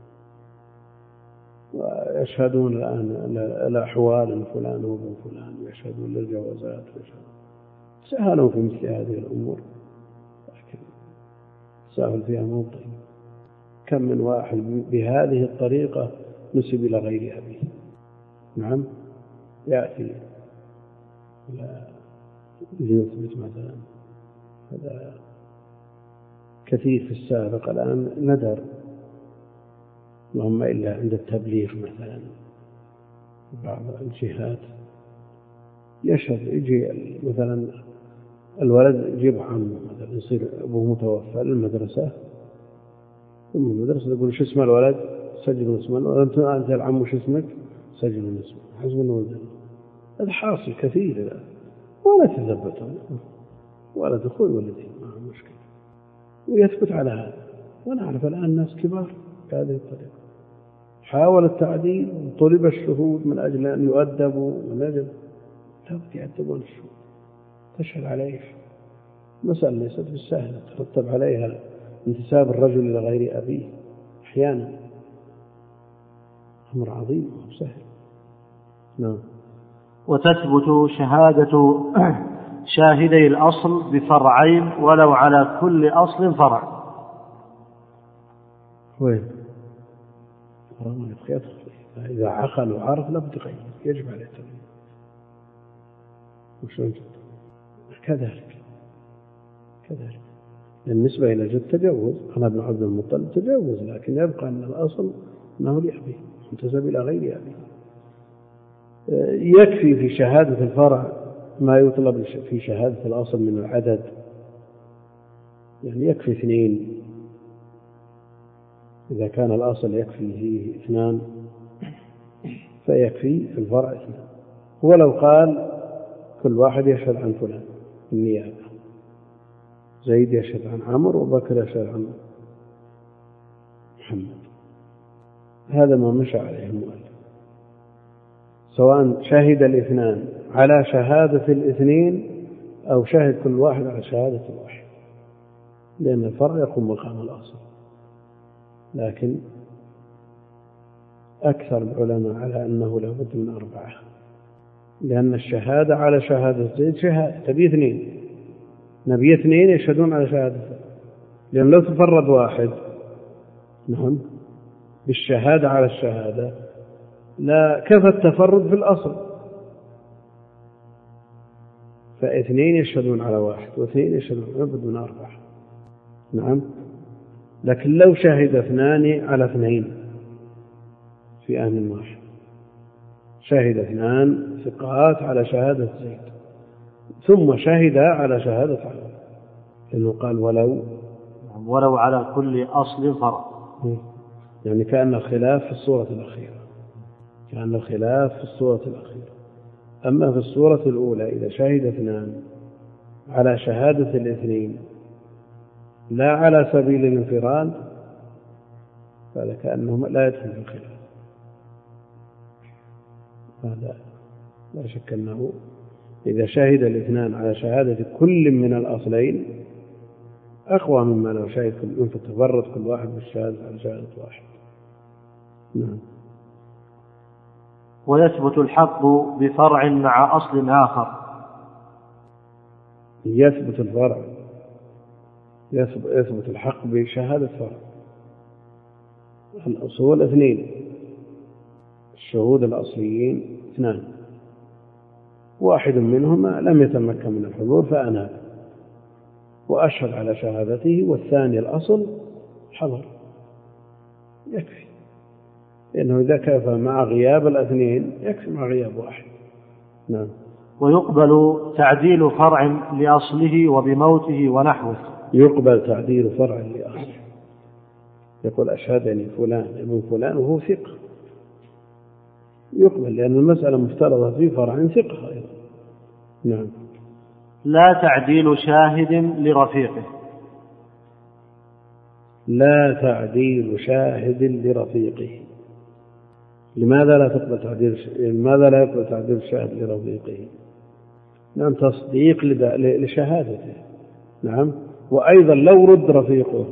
ويشهدون الآن الأحوال أن فلان هو ابن فلان، ويشهدون للجوازات، تساهلوا في مثل هذه الأمور، لكن تساهل فيها موطن. كم من واحد بهذه الطريقة نسب إلى غير أبيه، نعم، يأتي ليثبت مثلا، هذا كثير في السابق، الآن ندر، اللهم إلا عند التبليغ مثلا بعض الجهات يشهد، يجي مثلا الولد يجيب عمه مثلا، يصير أبوه متوفى للمدرسة، ثم المدرسة تقول شو اسم الولد؟ سجلوا اسم الولد. أنت العم شو اسمك؟ سجلوا اسمه، حسب الولد. هذا حاصل كثير الآن، ولا تثبتون، ولد أخوي ولدي ما هو مشكلة، ويثبت على هذا. ونعرف الآن ناس كبار بهذه الطريقة، حاول التعديل وطلب الشهود من أجل أن يؤدبوا، من أجل لا يؤدبون الشهود، تشهد عليه مسألة ليست بالسهلة ترتب عليها انتساب الرجل إلى غير أبيه، أحيانا أمر عظيم وسهل. نعم. وتثبت شهادة شاهدي الأصل بفرعين ولو على كل أصل فرع. وين؟ إذا عقل وعرف لا بد يغير، يجب عليه التغيير. وشلون كذلك بالنسبة إلى جد تجوز، أنا ابن عبد المطلب تجوز، لكن يبقى أن الأصل أنه لأبيه، انتسب إلى غير أبيه. يكفي في شهادة الفرع ما يطلب في شهادة الأصل من العدد، يعني يكفي 2، إذا كان الأصل يكفي فيه 2 فيكفي في الفرع 2. ولو قال كل واحد يشهد عن فلان النيابة، زيد يشهد عن عمرو وبكر يشهد عن محمد، هذا ما مشى عليه المؤلف، سواء شهد الاثنان على شهادة الاثنين أو شهد كل واحد على شهادة الواحد، لأن الفرع يقوم مقام الأصل. لكن أكثر العلماء على أنه لابد من 4، لأن الشهادة على شهادة زيد شهادة تبي 2، نبي 2 يشهدون على شهادة، لأن لو تفرد واحد نعم بالشهادة على الشهادة لا كفى التفرد في الأصل، ف2 يشهدون على 1 و2 يشهدون، لابد من 4. نعم. لكن لو شهد 2 على 2 في آن واحد، شهد 2 ثقات على شهادة زيد ثم شهد على شهادة علي، لأنه قال ولو على كل أصل فرع، يعني كأن الخلاف في الصورة الأخيرة، أما في الصورة الأولى إذا شهد 2 على شهادة الاثنين لا على سبيل الانفراد فهذا كأنه لا يدخل في الخلاف. هذا لا شك أنه إذا شهد الاثنان على شهادة كل من الأصلين أقوى مما لو شهد تفرد كل واحد بالشهادة على شهادة واحد. نعم. ويثبت الحق بفرع مع أصل آخر. يثبت الفرع، يثبت الحق بشهادة فرع. الأصول 2، الشهود الأصليين 2، واحد منهما لم يتمكن من الحضور فأناب وأشهد على شهادته، والثاني الأصل حضر، يكفي، لأنه إذا كفى مع غياب الاثنين يكفي مع غياب واحد. نعم. ويقبل تعديل فرع لأصله وبموته ونحوه. يقبل تعديل فرع لأصله، يقول أشهدني فلان ابن فلان وهو ثقة، يقبل لأن المسألة مفترضة في فرع ثقة أيضا. نعم. لا تعديل شاهد لرفيقه. لا تعديل شاهد لرفيقه. لماذا لا يقبل تعديل الشاهد لرفيقه؟ نعم، تصديق لشهادته. نعم. وأيضا لو رد رفيقه،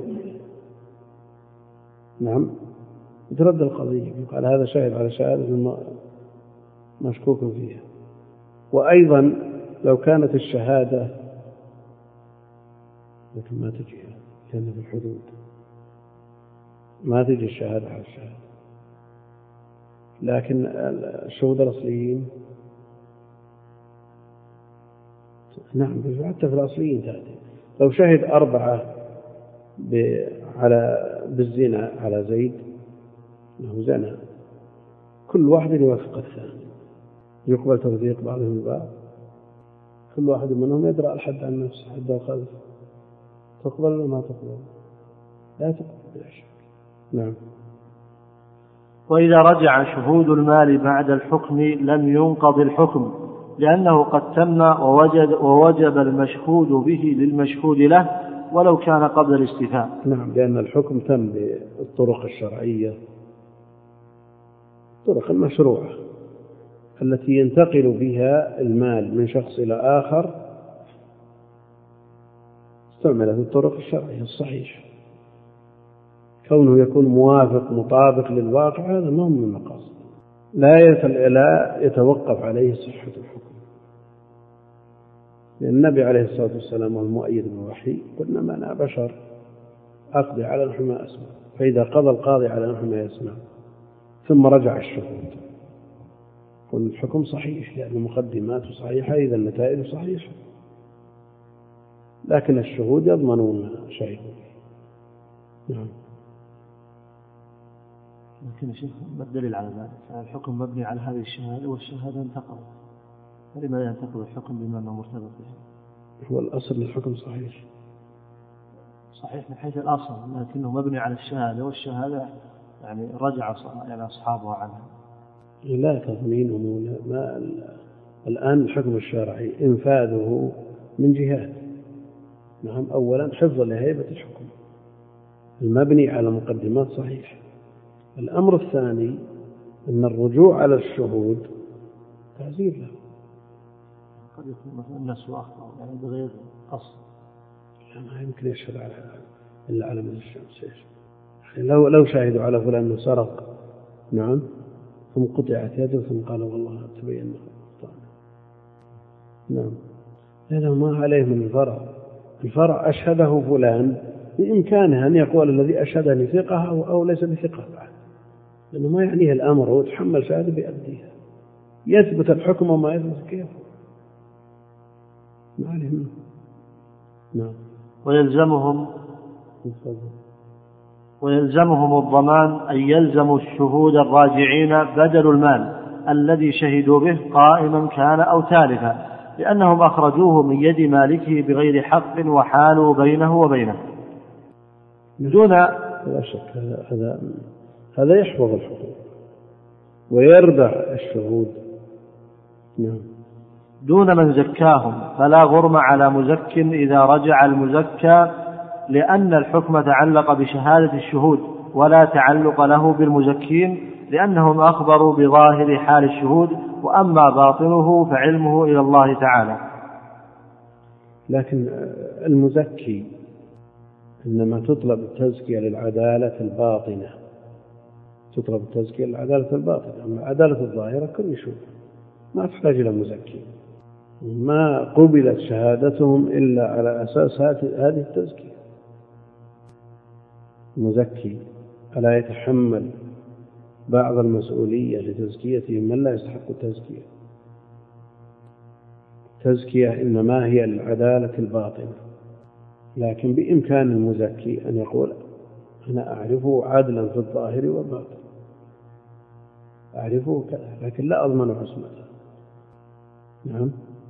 نعم، ترد القضية، يقال هذا شاهد على شهادة مشكوك فيها. وأيضا لو كانت الشهادة، لكن ما تجي لأن في الحدود ما تجي الشهادة على الشهادة، لكن الشهود الأصليين نعم حتى في الأصليين تأتي. لو شهد 4 بالزنا على زيد أنه زنا، كل واحد يوافق الثاني، يقبل توثيق بعضهم البعض، كل واحد منهم يدرأ الحد عن نفسه، حد القذف، تقبل ولا ما تقبل؟ لا تقبل بلا شك. نعم. وإذا رجع شهود المال بعد الحكم لم ينقض الحكم، لأنه قد تم ووجب المشهود به للمشهود له ولو كان قبل الاستيفاء. نعم، لأن الحكم تم بالطرق الشرعية، الطرق المشروعة التي ينتقل بها المال من شخص إلى آخر، استعملت الطرق الشرعية الصحيحة. كونه يكون موافق مطابق للواقع هذا ما هو من المقاصد، لا يتوقف عليه صحة الحكم، لأن النبي عليه الصلاة والسلام والمؤيد بالوحي قلنا ما أنا بشر أقضي على نحو ما أسمع، فإذا قضى القاضي على نحو ما يسمع ثم رجع الشهود قل الحكم صحيح، لأن مقدماته صحيحة إذا النتائج صحيحة، لكن الشهود يضمنون شيء. نعم. لكن يا شيخ ما الدليل على ذلك؟ الحكم مبني على هذه الشهادة والشهادة انتقضت، فلماذا ينتقض الحكم بما أنه مرتبط به؟ هو الأصل الحكم صحيح من حيث الأصل، لكنه مبني على الشهادة، والشهادة يعني رجع يعني أصحابها عنها. لا تضمينه، الآن الحكم الشرعي إنفاذه من جهات. نعم. أولا حفظ لهيبة الحكم المبني على مقدمات صحيحة، الأمر الثاني أن الرجوع على الشهود تعزير له. قد يكون مثلا الناس أخطأ يعني بغير أصل. لا، ما يمكن يشهد إلا على من الشمس. يعني لو شاهدوا على فلان أنه سرق، نعم، ثم قطعت يده ثم قالوا والله تبين أخطأنا، نعم، هذا ما عليه من الفرع أشهده فلان، بإمكانه أن يقول الذي أشهدني ثقة أو ليس بثقة بعد، لأنه ما يعنيه الأمر، هو يتحمل شهادة بيأديها، يثبت الحكم وما يثبت كيف ما عليه منه. نعم. ويلزمهم الضمان أن يلزموا الشهود الراجعين بدل المال الذي شهدوا به قائما كان أو تالفا، لأنهم أخرجوه من يد مالكه بغير حق وحالوا بينه وبينه دون. لا شك هذا يحفظ الحقوق ويردع الشهود. نعم. دون من زكاهم، فلا غرم على مزك إذا رجع المزكى، لأن الحكم تعلق بشهادة الشهود ولا تعلق له بالمزكين، لأنهم أخبروا بظاهر حال الشهود، وأما باطنه فعلمه إلى الله تعالى. لكن المزكي إنما تطلب التزكية للعدالة الباطنة، أما العدالة الظاهرة كل يشوف ما تحتاج إلى مزكي، ما قبلت شهادتهم إلا على أساس هذه التزكية. المزكي ألا يتحمل بعض المسؤولية لتزكيته من لا يستحق التزكية إنما هي العدالة الباطنة، لكن بإمكان المزكي أن يقول أنا أعرفه عدلا في الظاهر والباطن، أعرفه كذا لكن لا أضمن عصمته. نعم.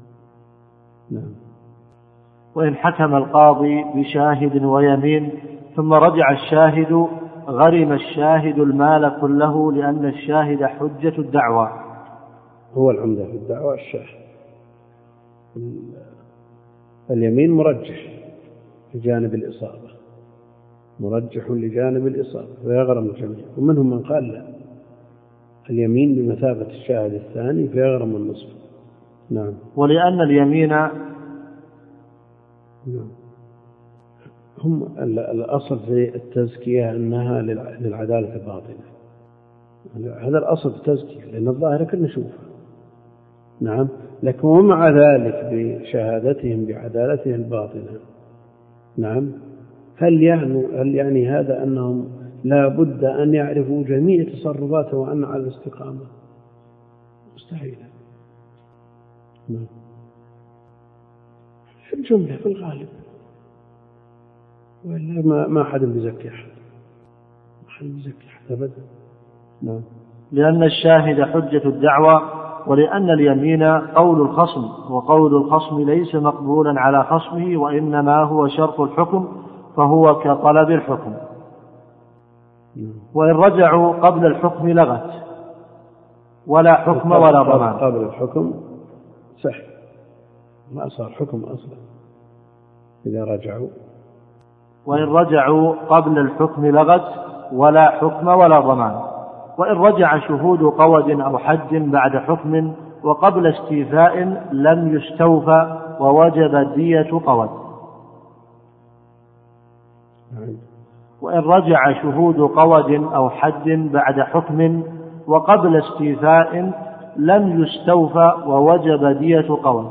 وإن حكم القاضي بشاهد ويمين ثم رجع الشاهد، غرم الشاهد المال كله، لأن الشاهد حجة الدعوى. هو العمدة في الدعوى الشاهد. اليمين مرجح لجانب الإصابة، فيغرم الجميع، ومنهم من قال لا، اليمين بمثابة الشاهد الثاني فيغرم النصف. نعم. ولأن اليمين هم الأصل في التزكية أنها للعدالة الباطنة، هذا الأصل في التزكية، لأن الظاهر كل نشوفه. نعم. لكن ومع ذلك بشهادتهم بعدالتهم الباطنة، نعم، هل يعني هذا أنهم لا بد أن يعرفوا جميع تصرفاته وأن على الاستقامة؟ مستحيل. نعم. في الجملة في الغالب، وإلا ما حد بيزكي أحد، أبدا. نعم. لأن الشاهد حجة الدعوى، ولأن اليمين قول الخصم، وقول الخصم ليس مقبولا على خصمه، وإنما هو شرط الحكم، فهو كطلب الحكم. وإن رجعوا قبل الحكم لغت، ولا حكم ولا ضمان. قبل الحكم سحب، ما صار حكم أصلا إذا رجعوا. وإن رجعوا قبل الحكم لغت، ولا حكم ولا ضمان. وإن رجع شهود قود أو حد بعد حكم وقبل استيفاء لم يستوفى، ووجب دية قود. وإن رجع شهود قود أو حد بعد حكم وقبل استيفاء لم يستوفى، ووجب دية قود.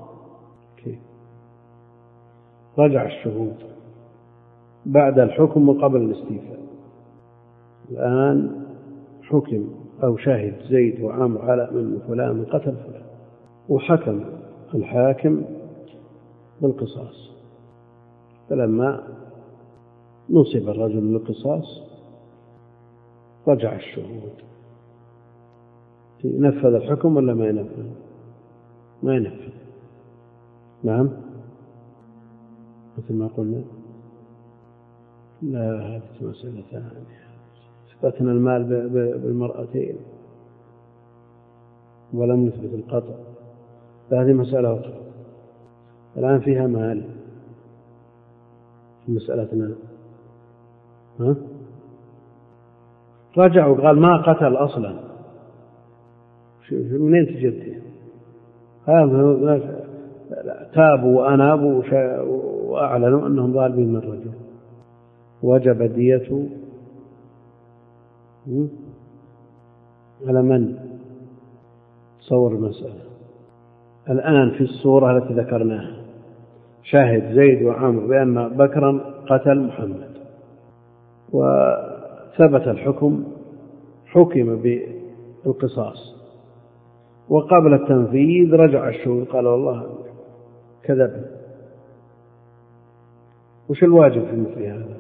رجع الشهود بعد الحكم وقبل الاستيفاء. الآن حكم أو شاهد زيد وعمر على من فلان من قتل فلان، وحكم الحاكم بالقصاص، فلما نصب الرجل للقصاص رجع الشهود، ينفذ الحكم ولا ما ينفذ؟ ما ينفذ. نعم، مثل ما قلنا. لا، هذه مسألة ثانية. اثبتنا المال بالمرأتين ولم نثبت القطع، فهذه مسألة أخرى. الآن فيها مال في مسألتنا، رجع وقال ما قتل أصلا، منين تجد؟ هذا تابوا وأنابوا وأعلنوا أنهم ظالمين من الرجل، وجب دية على من؟ تصور المسألة الآن في الصورة التي ذكرناها، شاهد زيد وعمرو بأن بكرا قتل محمد، وثبت الحكم، حكم بالقصاص، وقبل التنفيذ رجع الشهود قال والله كذب. وش الواجب في مثل هذا؟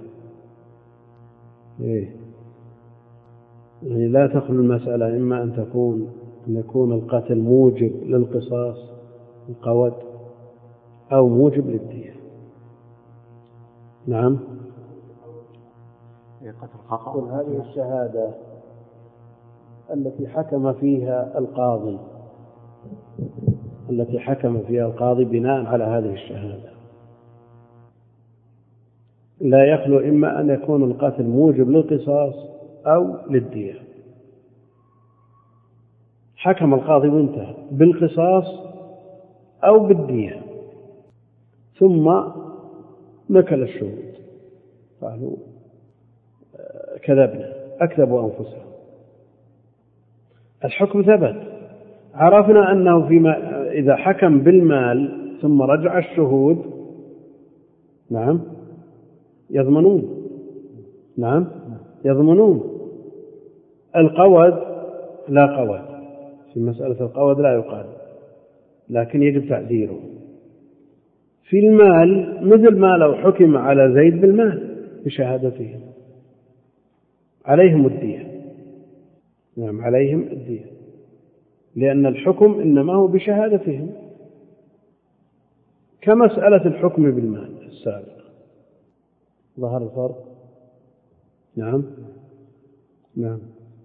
يعني لا تخلو المسألة إما أن يكون القتل موجب للقصاص القود أو موجب للدية. نعم. قل هذه الشهادة التي حكم فيها القاضي بناء على هذه الشهادة لا يخلو إما أن يكون القتل موجب للقصاص أو للدية. حكم القاضي وانتهى بالقصاص أو بالدية، ثم نكل الشهود قالوا كذبنا، أكذبوا أنفسهم، الحكم ثبت، عرفنا أنه إذا حكم بالمال ثم رجع الشهود نعم يضمنون، نعم يضمنون. القود لا قود، في مسألة القود لا يقال، لكن يجب تعذيره. في المال مثل ما لو حكم على زيد بالمال بشهادته عليهم الدية، نعم عليهم الدية، لأن الحكم إنما هو بشهادتهم، كمسألة الحكم بالمال السابق. ظهر الفرق؟ نعم نعم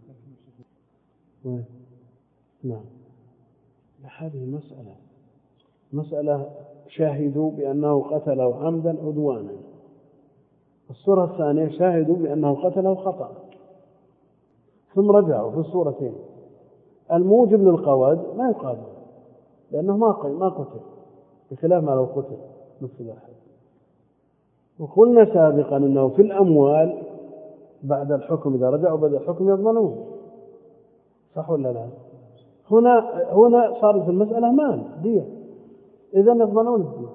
نعم. هذه مسألة شاهدوا بأنه قتله عمدا عدوانا. الصورة الثانية شاهدوا بأنه قتله خطأ ثم رجعوا في الصورتين. الموجب للقود ما يقابل لأنه ما قتل، بخلاف ما لو قتل نصف واحد. وقلنا سابقا أنه في الأموال بعد الحكم إذا رجعوا بعد الحكم يضمنون، صح ولا لا؟ هنا صارت المسألة مال دية، إذا يضمنون الدية.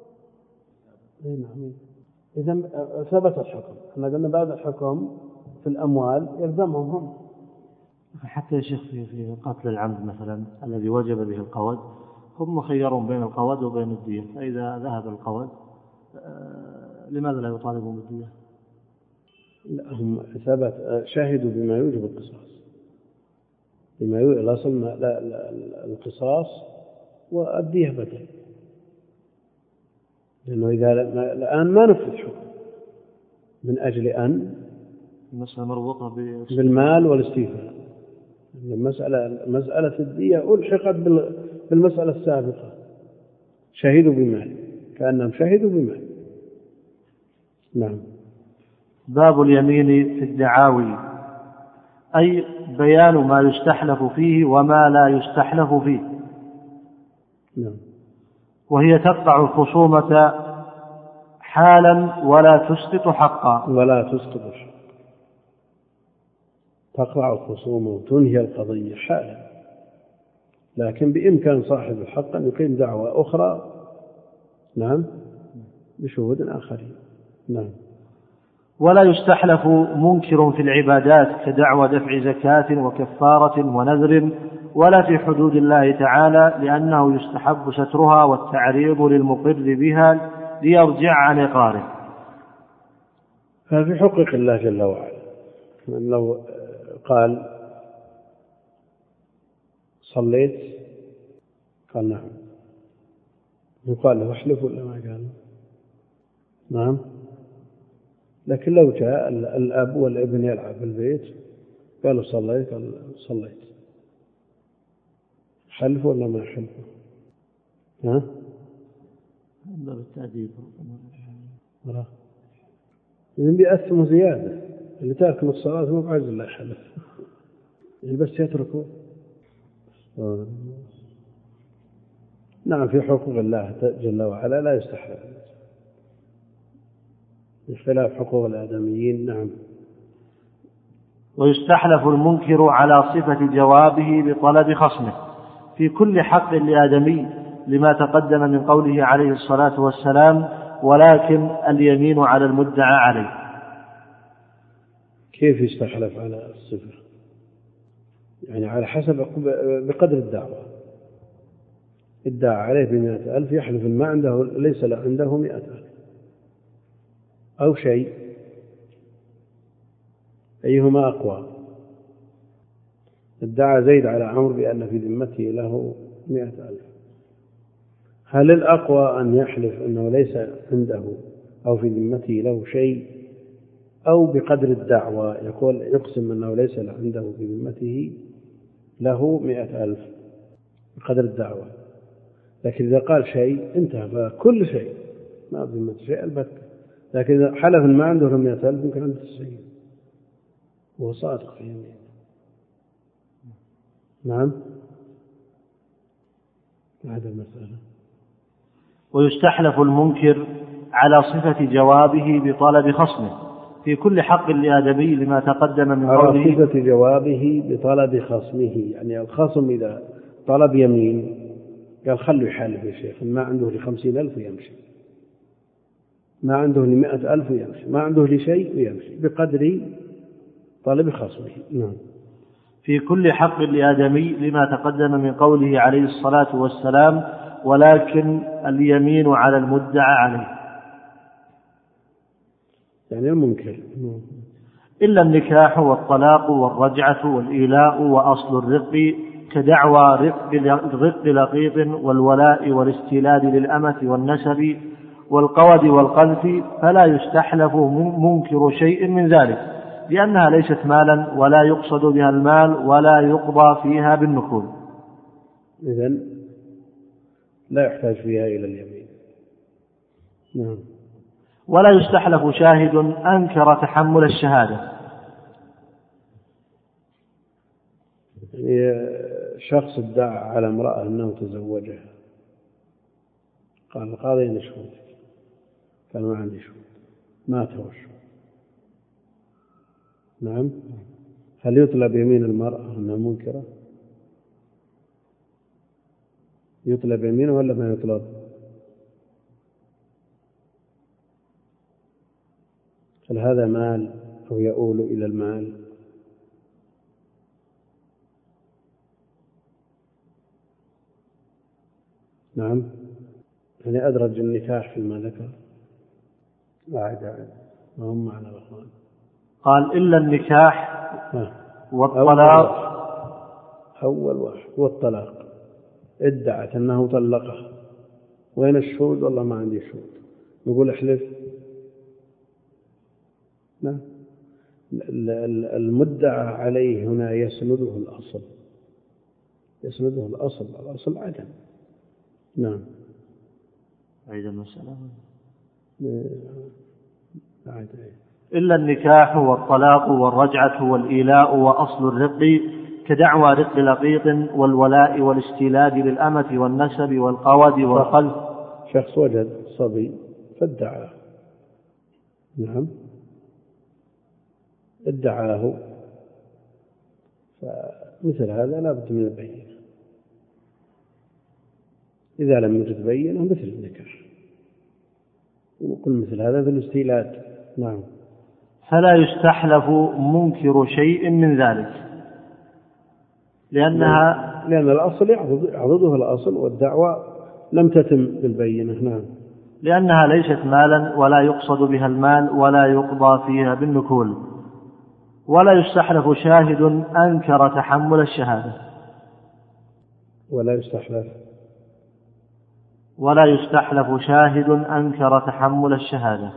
نعم. إذا ثبت الحكم، احنا قلنا بعد الحكم في الأموال يلزمهم هم. حتى يا شيخ في قتل العمد مثلا الذي وجب به القود، هم مخيرون بين القود وبين الدية، فإذا ذهب القود لماذا لا يطالبون بالدية؟ لا، هم ثبت شاهدوا بما يوجب القصاص، بما يوجب الأصل القصاص والدية بدل، لأنه إذا الآن ما نفذ حكم من أجل أن المسألة مربوطة بالمال والاستيفاء. مسألة الدية ألحقت بالمسألة السابقة، شهدوا بمال كأنهم شهدوا بمال. نعم. باب اليمين في الدعاوي، أي بيان ما يستحلف فيه وما لا يستحلف فيه. نعم. وهي تقطع الخصومة حالا ولا تسقط حقا. ولا تسقط الحق، تقطع الخصومة وتنهي القضية حالا، لكن بإمكان صاحب الحق أن يقيم دعوة أخرى نعم بشهود آخرين. نعم. ولا يستحلف منكر في العبادات كدعوى دفع زكاة وكفارة ونذر، ولا في حدود الله تعالى، لأنه يستحب سترها والتعريض للمقر بها ليرجع عن إقراره. ففي حقوق الله جل وعلا لو قال صليت قال نعم، يقال له احلف ولا ما قال؟ نعم. لكن لو جاء الأب والابن يلعب في البيت قالوا صليت، قال صليت، حلف ولا ما حلف؟ ها؟ بالتأديب إذن بيأثموا زيادة، اللي تارك الصلاة مو بعز الله يحلف، يعني بس يتركه. نعم، في حقوق الله جل وعلا لا يستحلف بخلاف حقوق الآدميين. نعم. ويستحلف المنكر على صفة جوابه بطلب خصمه في كل حق لآدمي لما تقدم من قوله عليه الصلاة والسلام: ولكن اليمين على المدعى عليه. كيف يستحلف على الصفة؟ يعني على حسب بقدر الدعوة. ادعى عليه ب100,000 يحلف ما عنده، ليس عنده 100,000 أو شيء، أيهما أقوى؟ ادعى زيد على عمرو بأن في ذمته له 100,000. هل الأقوى أن يحلف أنه ليس عنده أو في ذمته له شيء، أو بقدر الدعوة يقسم أنه ليس عنده في ذمته له 100,000 بقدر الدعوة؟ لكن إذا قال شيء انتهى، فكل شيء ما بذمته شيء البتة. لكن إذا حلف ما عنده 100,000 يمكن عنده 90 وهو صادق في يمينه. نعم، هذا المسألة. ويستحلف المنكر على صفة جوابه بطلب خصمه في كل حق لآدمي لما تقدم من قوله. على صفة جوابه بطلب خصمه، يعني الخصم إذا طلب يمين قال خلوا يحلف يا شيخ، ما عنده ل50,000 يمشي، ما عنده ل100,000 يمشي، ما عنده لشيء يمشي بقدر طلب خصمه. نعم. في كل حق لآدمي لما تقدم من قوله عليه الصلاة والسلام: ولكن اليمين على المدعى عليه. يعني المنكر. إلا النكاح والطلاق والرجعة والإيلاء وأصل الرق كدعوى رق لقيط والولاء والاستيلاد للأمة والنسب والقود والقذف، فلا يستحلف منكر شيء من ذلك، لأنها ليست مالا ولا يقصد بها المال ولا يقضى فيها بالنكول. إذن لا يحتاج فيها إلى اليمين. نعم. ولا يستحلف شاهد أنكر تحمل الشهادة. يعني شخص ادعى على امرأة أنه تزوجها، قال القاضي أين شهودك؟ قال ما عندي شهود، مات هو الشهود. نعم. هل يطلب يمين المرأة أنها منكرة؟ يطلب يمينه ولا ما يطلب؟ هل هذا مال أو يؤول إلى المال؟ نعم. يعني أدرج النكاح فيما ذكر. ما هم معنا الأخوان. قال إلا النكاح والطلاق. أول واحد والطلاق. ادعت أنه طلقها، وين الشهود؟ والله ما عندي شهود. يقول احلف. نعم. المدعى عليه هنا يسنده الأصل، يسنده الأصل عدم. نعم. أيضا مسألة. إلا النكاح والطلاق والرجعة والإيلاء وأصل الرق كدعوى رق لقيط والولاء والاستيلاد للأمة والنسب والقود والخلف. شخص وجد صبي فادعاه. نعم. ادعاه، فمثل هذا لا بد من البينة. إذا لم يوجد بينة مثل النكاح، ونقول مثل هذا في الاستيلاد. نعم. فلا يستحلف منكر شيء من ذلك، لأن الأصل يعضده الأصل، والدعوة لم تتم بالبينة. نعم. لأنها ليست مالا ولا يقصد بها المال ولا يقضى فيها بالنكول. ولا يستحلف شاهد أنكر تحمل الشهادة. ولا يستحلف شاهد أنكر تحمل الشهادة.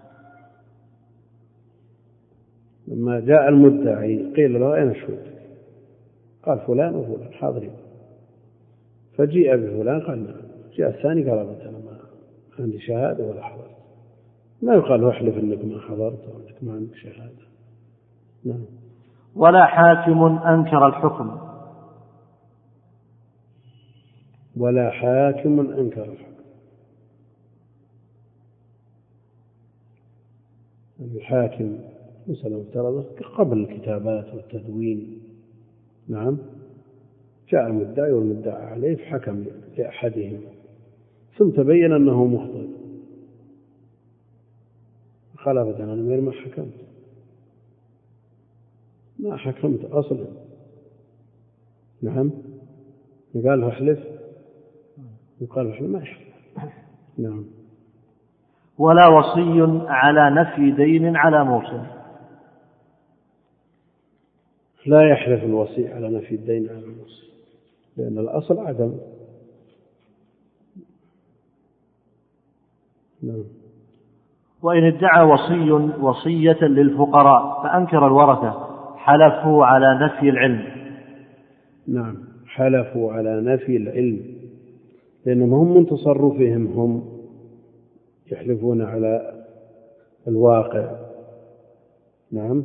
لما جاء المدعي قيل له أين الشهود؟ قال فلان وفلان حاضرين. فجيء بفلان قال نعم. جاء الثاني قال أنا ما عندي شهادة ولا حضرت. ما يقال له احلف أنك ما حضرت أو أنك ما عندك شهادة. نعم. ولا حاكم أنكر الحكم. ولا حاكم أنكر الحكم. الحاكم مثلا افترض قبل الكتابات والتدوين، نعم، جاء المدعي والمدعى عليه فحكم لأحدهم ثم تبين أنه مخطئ، خالفت عن الأمير ما حكمت أصلا، نعم، يقال له احلف، يقال له احلف ما يحلف. نعم. ولا وصي على نفي دين على موصل. لا يحلف الوصي على نفي الدين على الموصل، لأن الأصل عدم. نعم. وإن ادعى وصي وصية للفقراء فأنكر الورثة حلفوا على نفي العلم. نعم، حلفوا على نفي العلم، لأنهم هم من تصرفهم هم يحلفون على الواقع. نعم،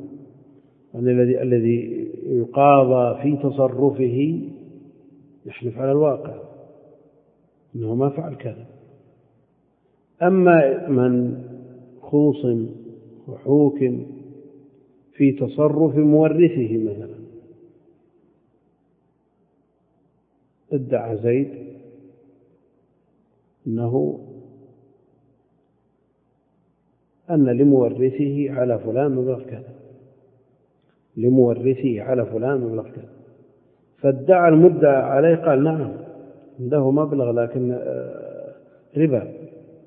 الذي يقاضى في تصرفه يحلف على الواقع أنه ما فعل كذا. أما من خوص وحوكم في تصرف مورثه، مثلا ادعى زيد أن لمورثه على فلان مبلغ كذا، لمورثه على فلان مبلغ كذا، فادعى المدعى عليه قال نعم له مبلغ لكن ربا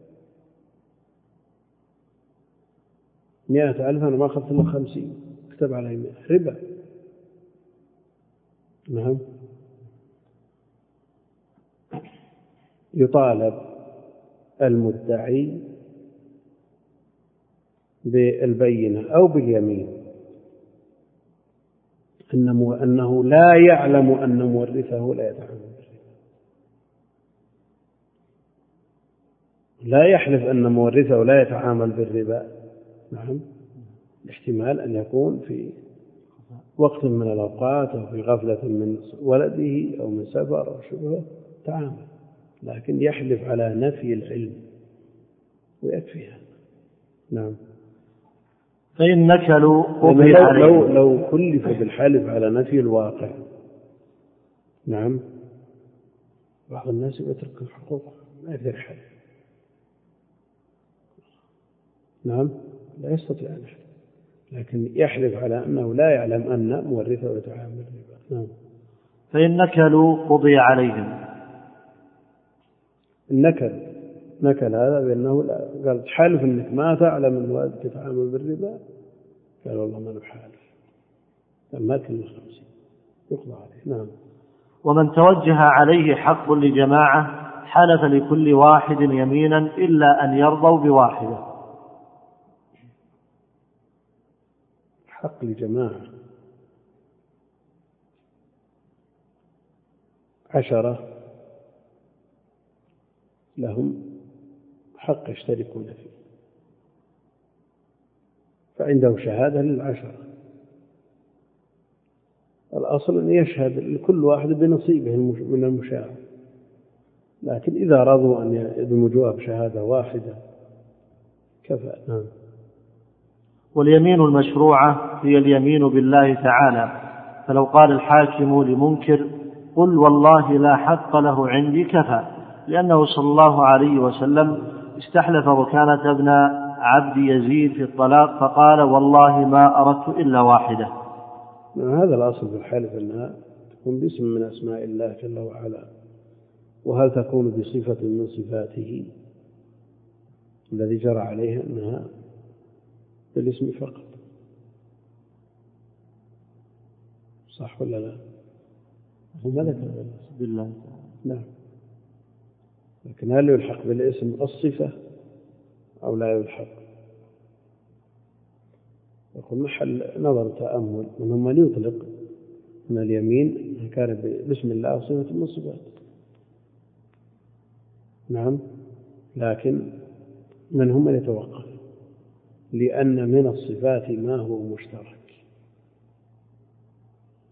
100,000 أنا ما أخذت له 50، كتب عليه 100 ربا. نعم. يطالب المدعي بالبينة أو باليمين أنه لا يعلم أن مورثه لا يتعامل بالربا، لا يحلف أن مورثه لا يتعامل بالربا. نعم، الاحتمال أن يكون في وقت من الأوقات أو في غفلة من ولده أو من سفر أو شبهه تعامل، لكن يحلف على نفي العلم ويكفي هذا. نعم. فإن نكلوا قضي عليهم. لو كلف بالحلف على نفي الواقع، نعم، بعض الناس يترك الحقوق ما يقدر يحلف، نعم، لا يستطيع أن يحلف، لكن يحلف على أنه لا يعلم أن مورثه يتعامل بالربا. نعم. فإن نكلوا قضي عليهم. نكل هذا بأنه قال تحالف أنك ما تعلم أن والدك يتعامل بالربا، قال والله ما نحالف، قال ما كل 50 يقضى عليه. نعم. ومن توجه عليه حق لجماعة حلف لكل واحد يمينا إلا أن يرضوا بواحدة. حق لجماعة 10 لهم حق يشتركون فيه، فعنده شهادة لل10، الأصل أن يشهد لكل واحد بنصيبه من المشاهد، لكن إذا رضوا أن يدمجوها بشهادة واحدة كفى. نعم. واليمين المشروعة هي اليمين بالله تعالى، فلو قال الحاكم لمنكر قل والله لا حق له عندي كفى، لأنه صلى الله عليه وسلم استحلف ركانة ابن عبد يزيد في الطلاق فقال والله ما أردت إلا واحدة. هذا الأصل في الحلف أنها تكون باسم من أسماء الله جل وعلا، وهل تكون بصفة من صفاته الذي جرى عليها أنها بالاسم فقط، صح ولا لا؟ هو ملك بالله. نعم. لكن هل يلحق بالاسم الصفة أو لا يلحق؟ يقول محل نظر تأمل، منهم من يطلق من اليمين كان باسم الله صفة من صفاته، نعم، لكن منهم من يتوقف، لأن من الصفات ما هو مشترك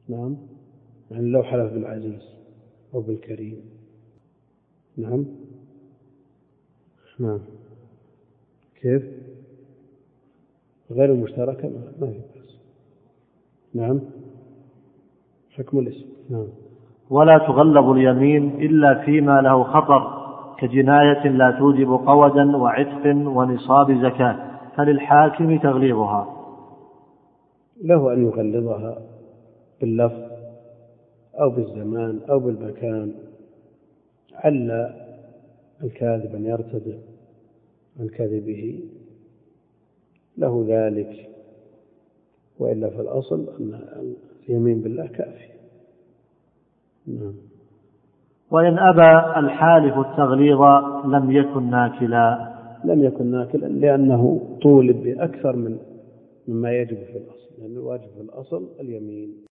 نعم، يعني لو حلف بالعزيز أو بالكريم. نعم. نعم. كيف؟ غير المشتركة ما في بأس. نعم. حكم الاسم. نعم. ولا تغلظ اليمين إلا فيما له خطر كجناية لا توجب قودا وعتق ونصاب زكاة، فللحاكم تغليظها. له أن يغلظها باللفظ أو بالزمان أو بالمكان، عل الكاذب أن يرتدع عن كذبه له ذلك، وإلا في الأصل أن اليمين بالله كافي. نعم. وإن أبى الحالف التغليظ لم يكن ناكلا. لم يكن ناكلا لأنه طولب بأكثر مما يجب في الأصل، لأن الواجب في الأصل اليمين.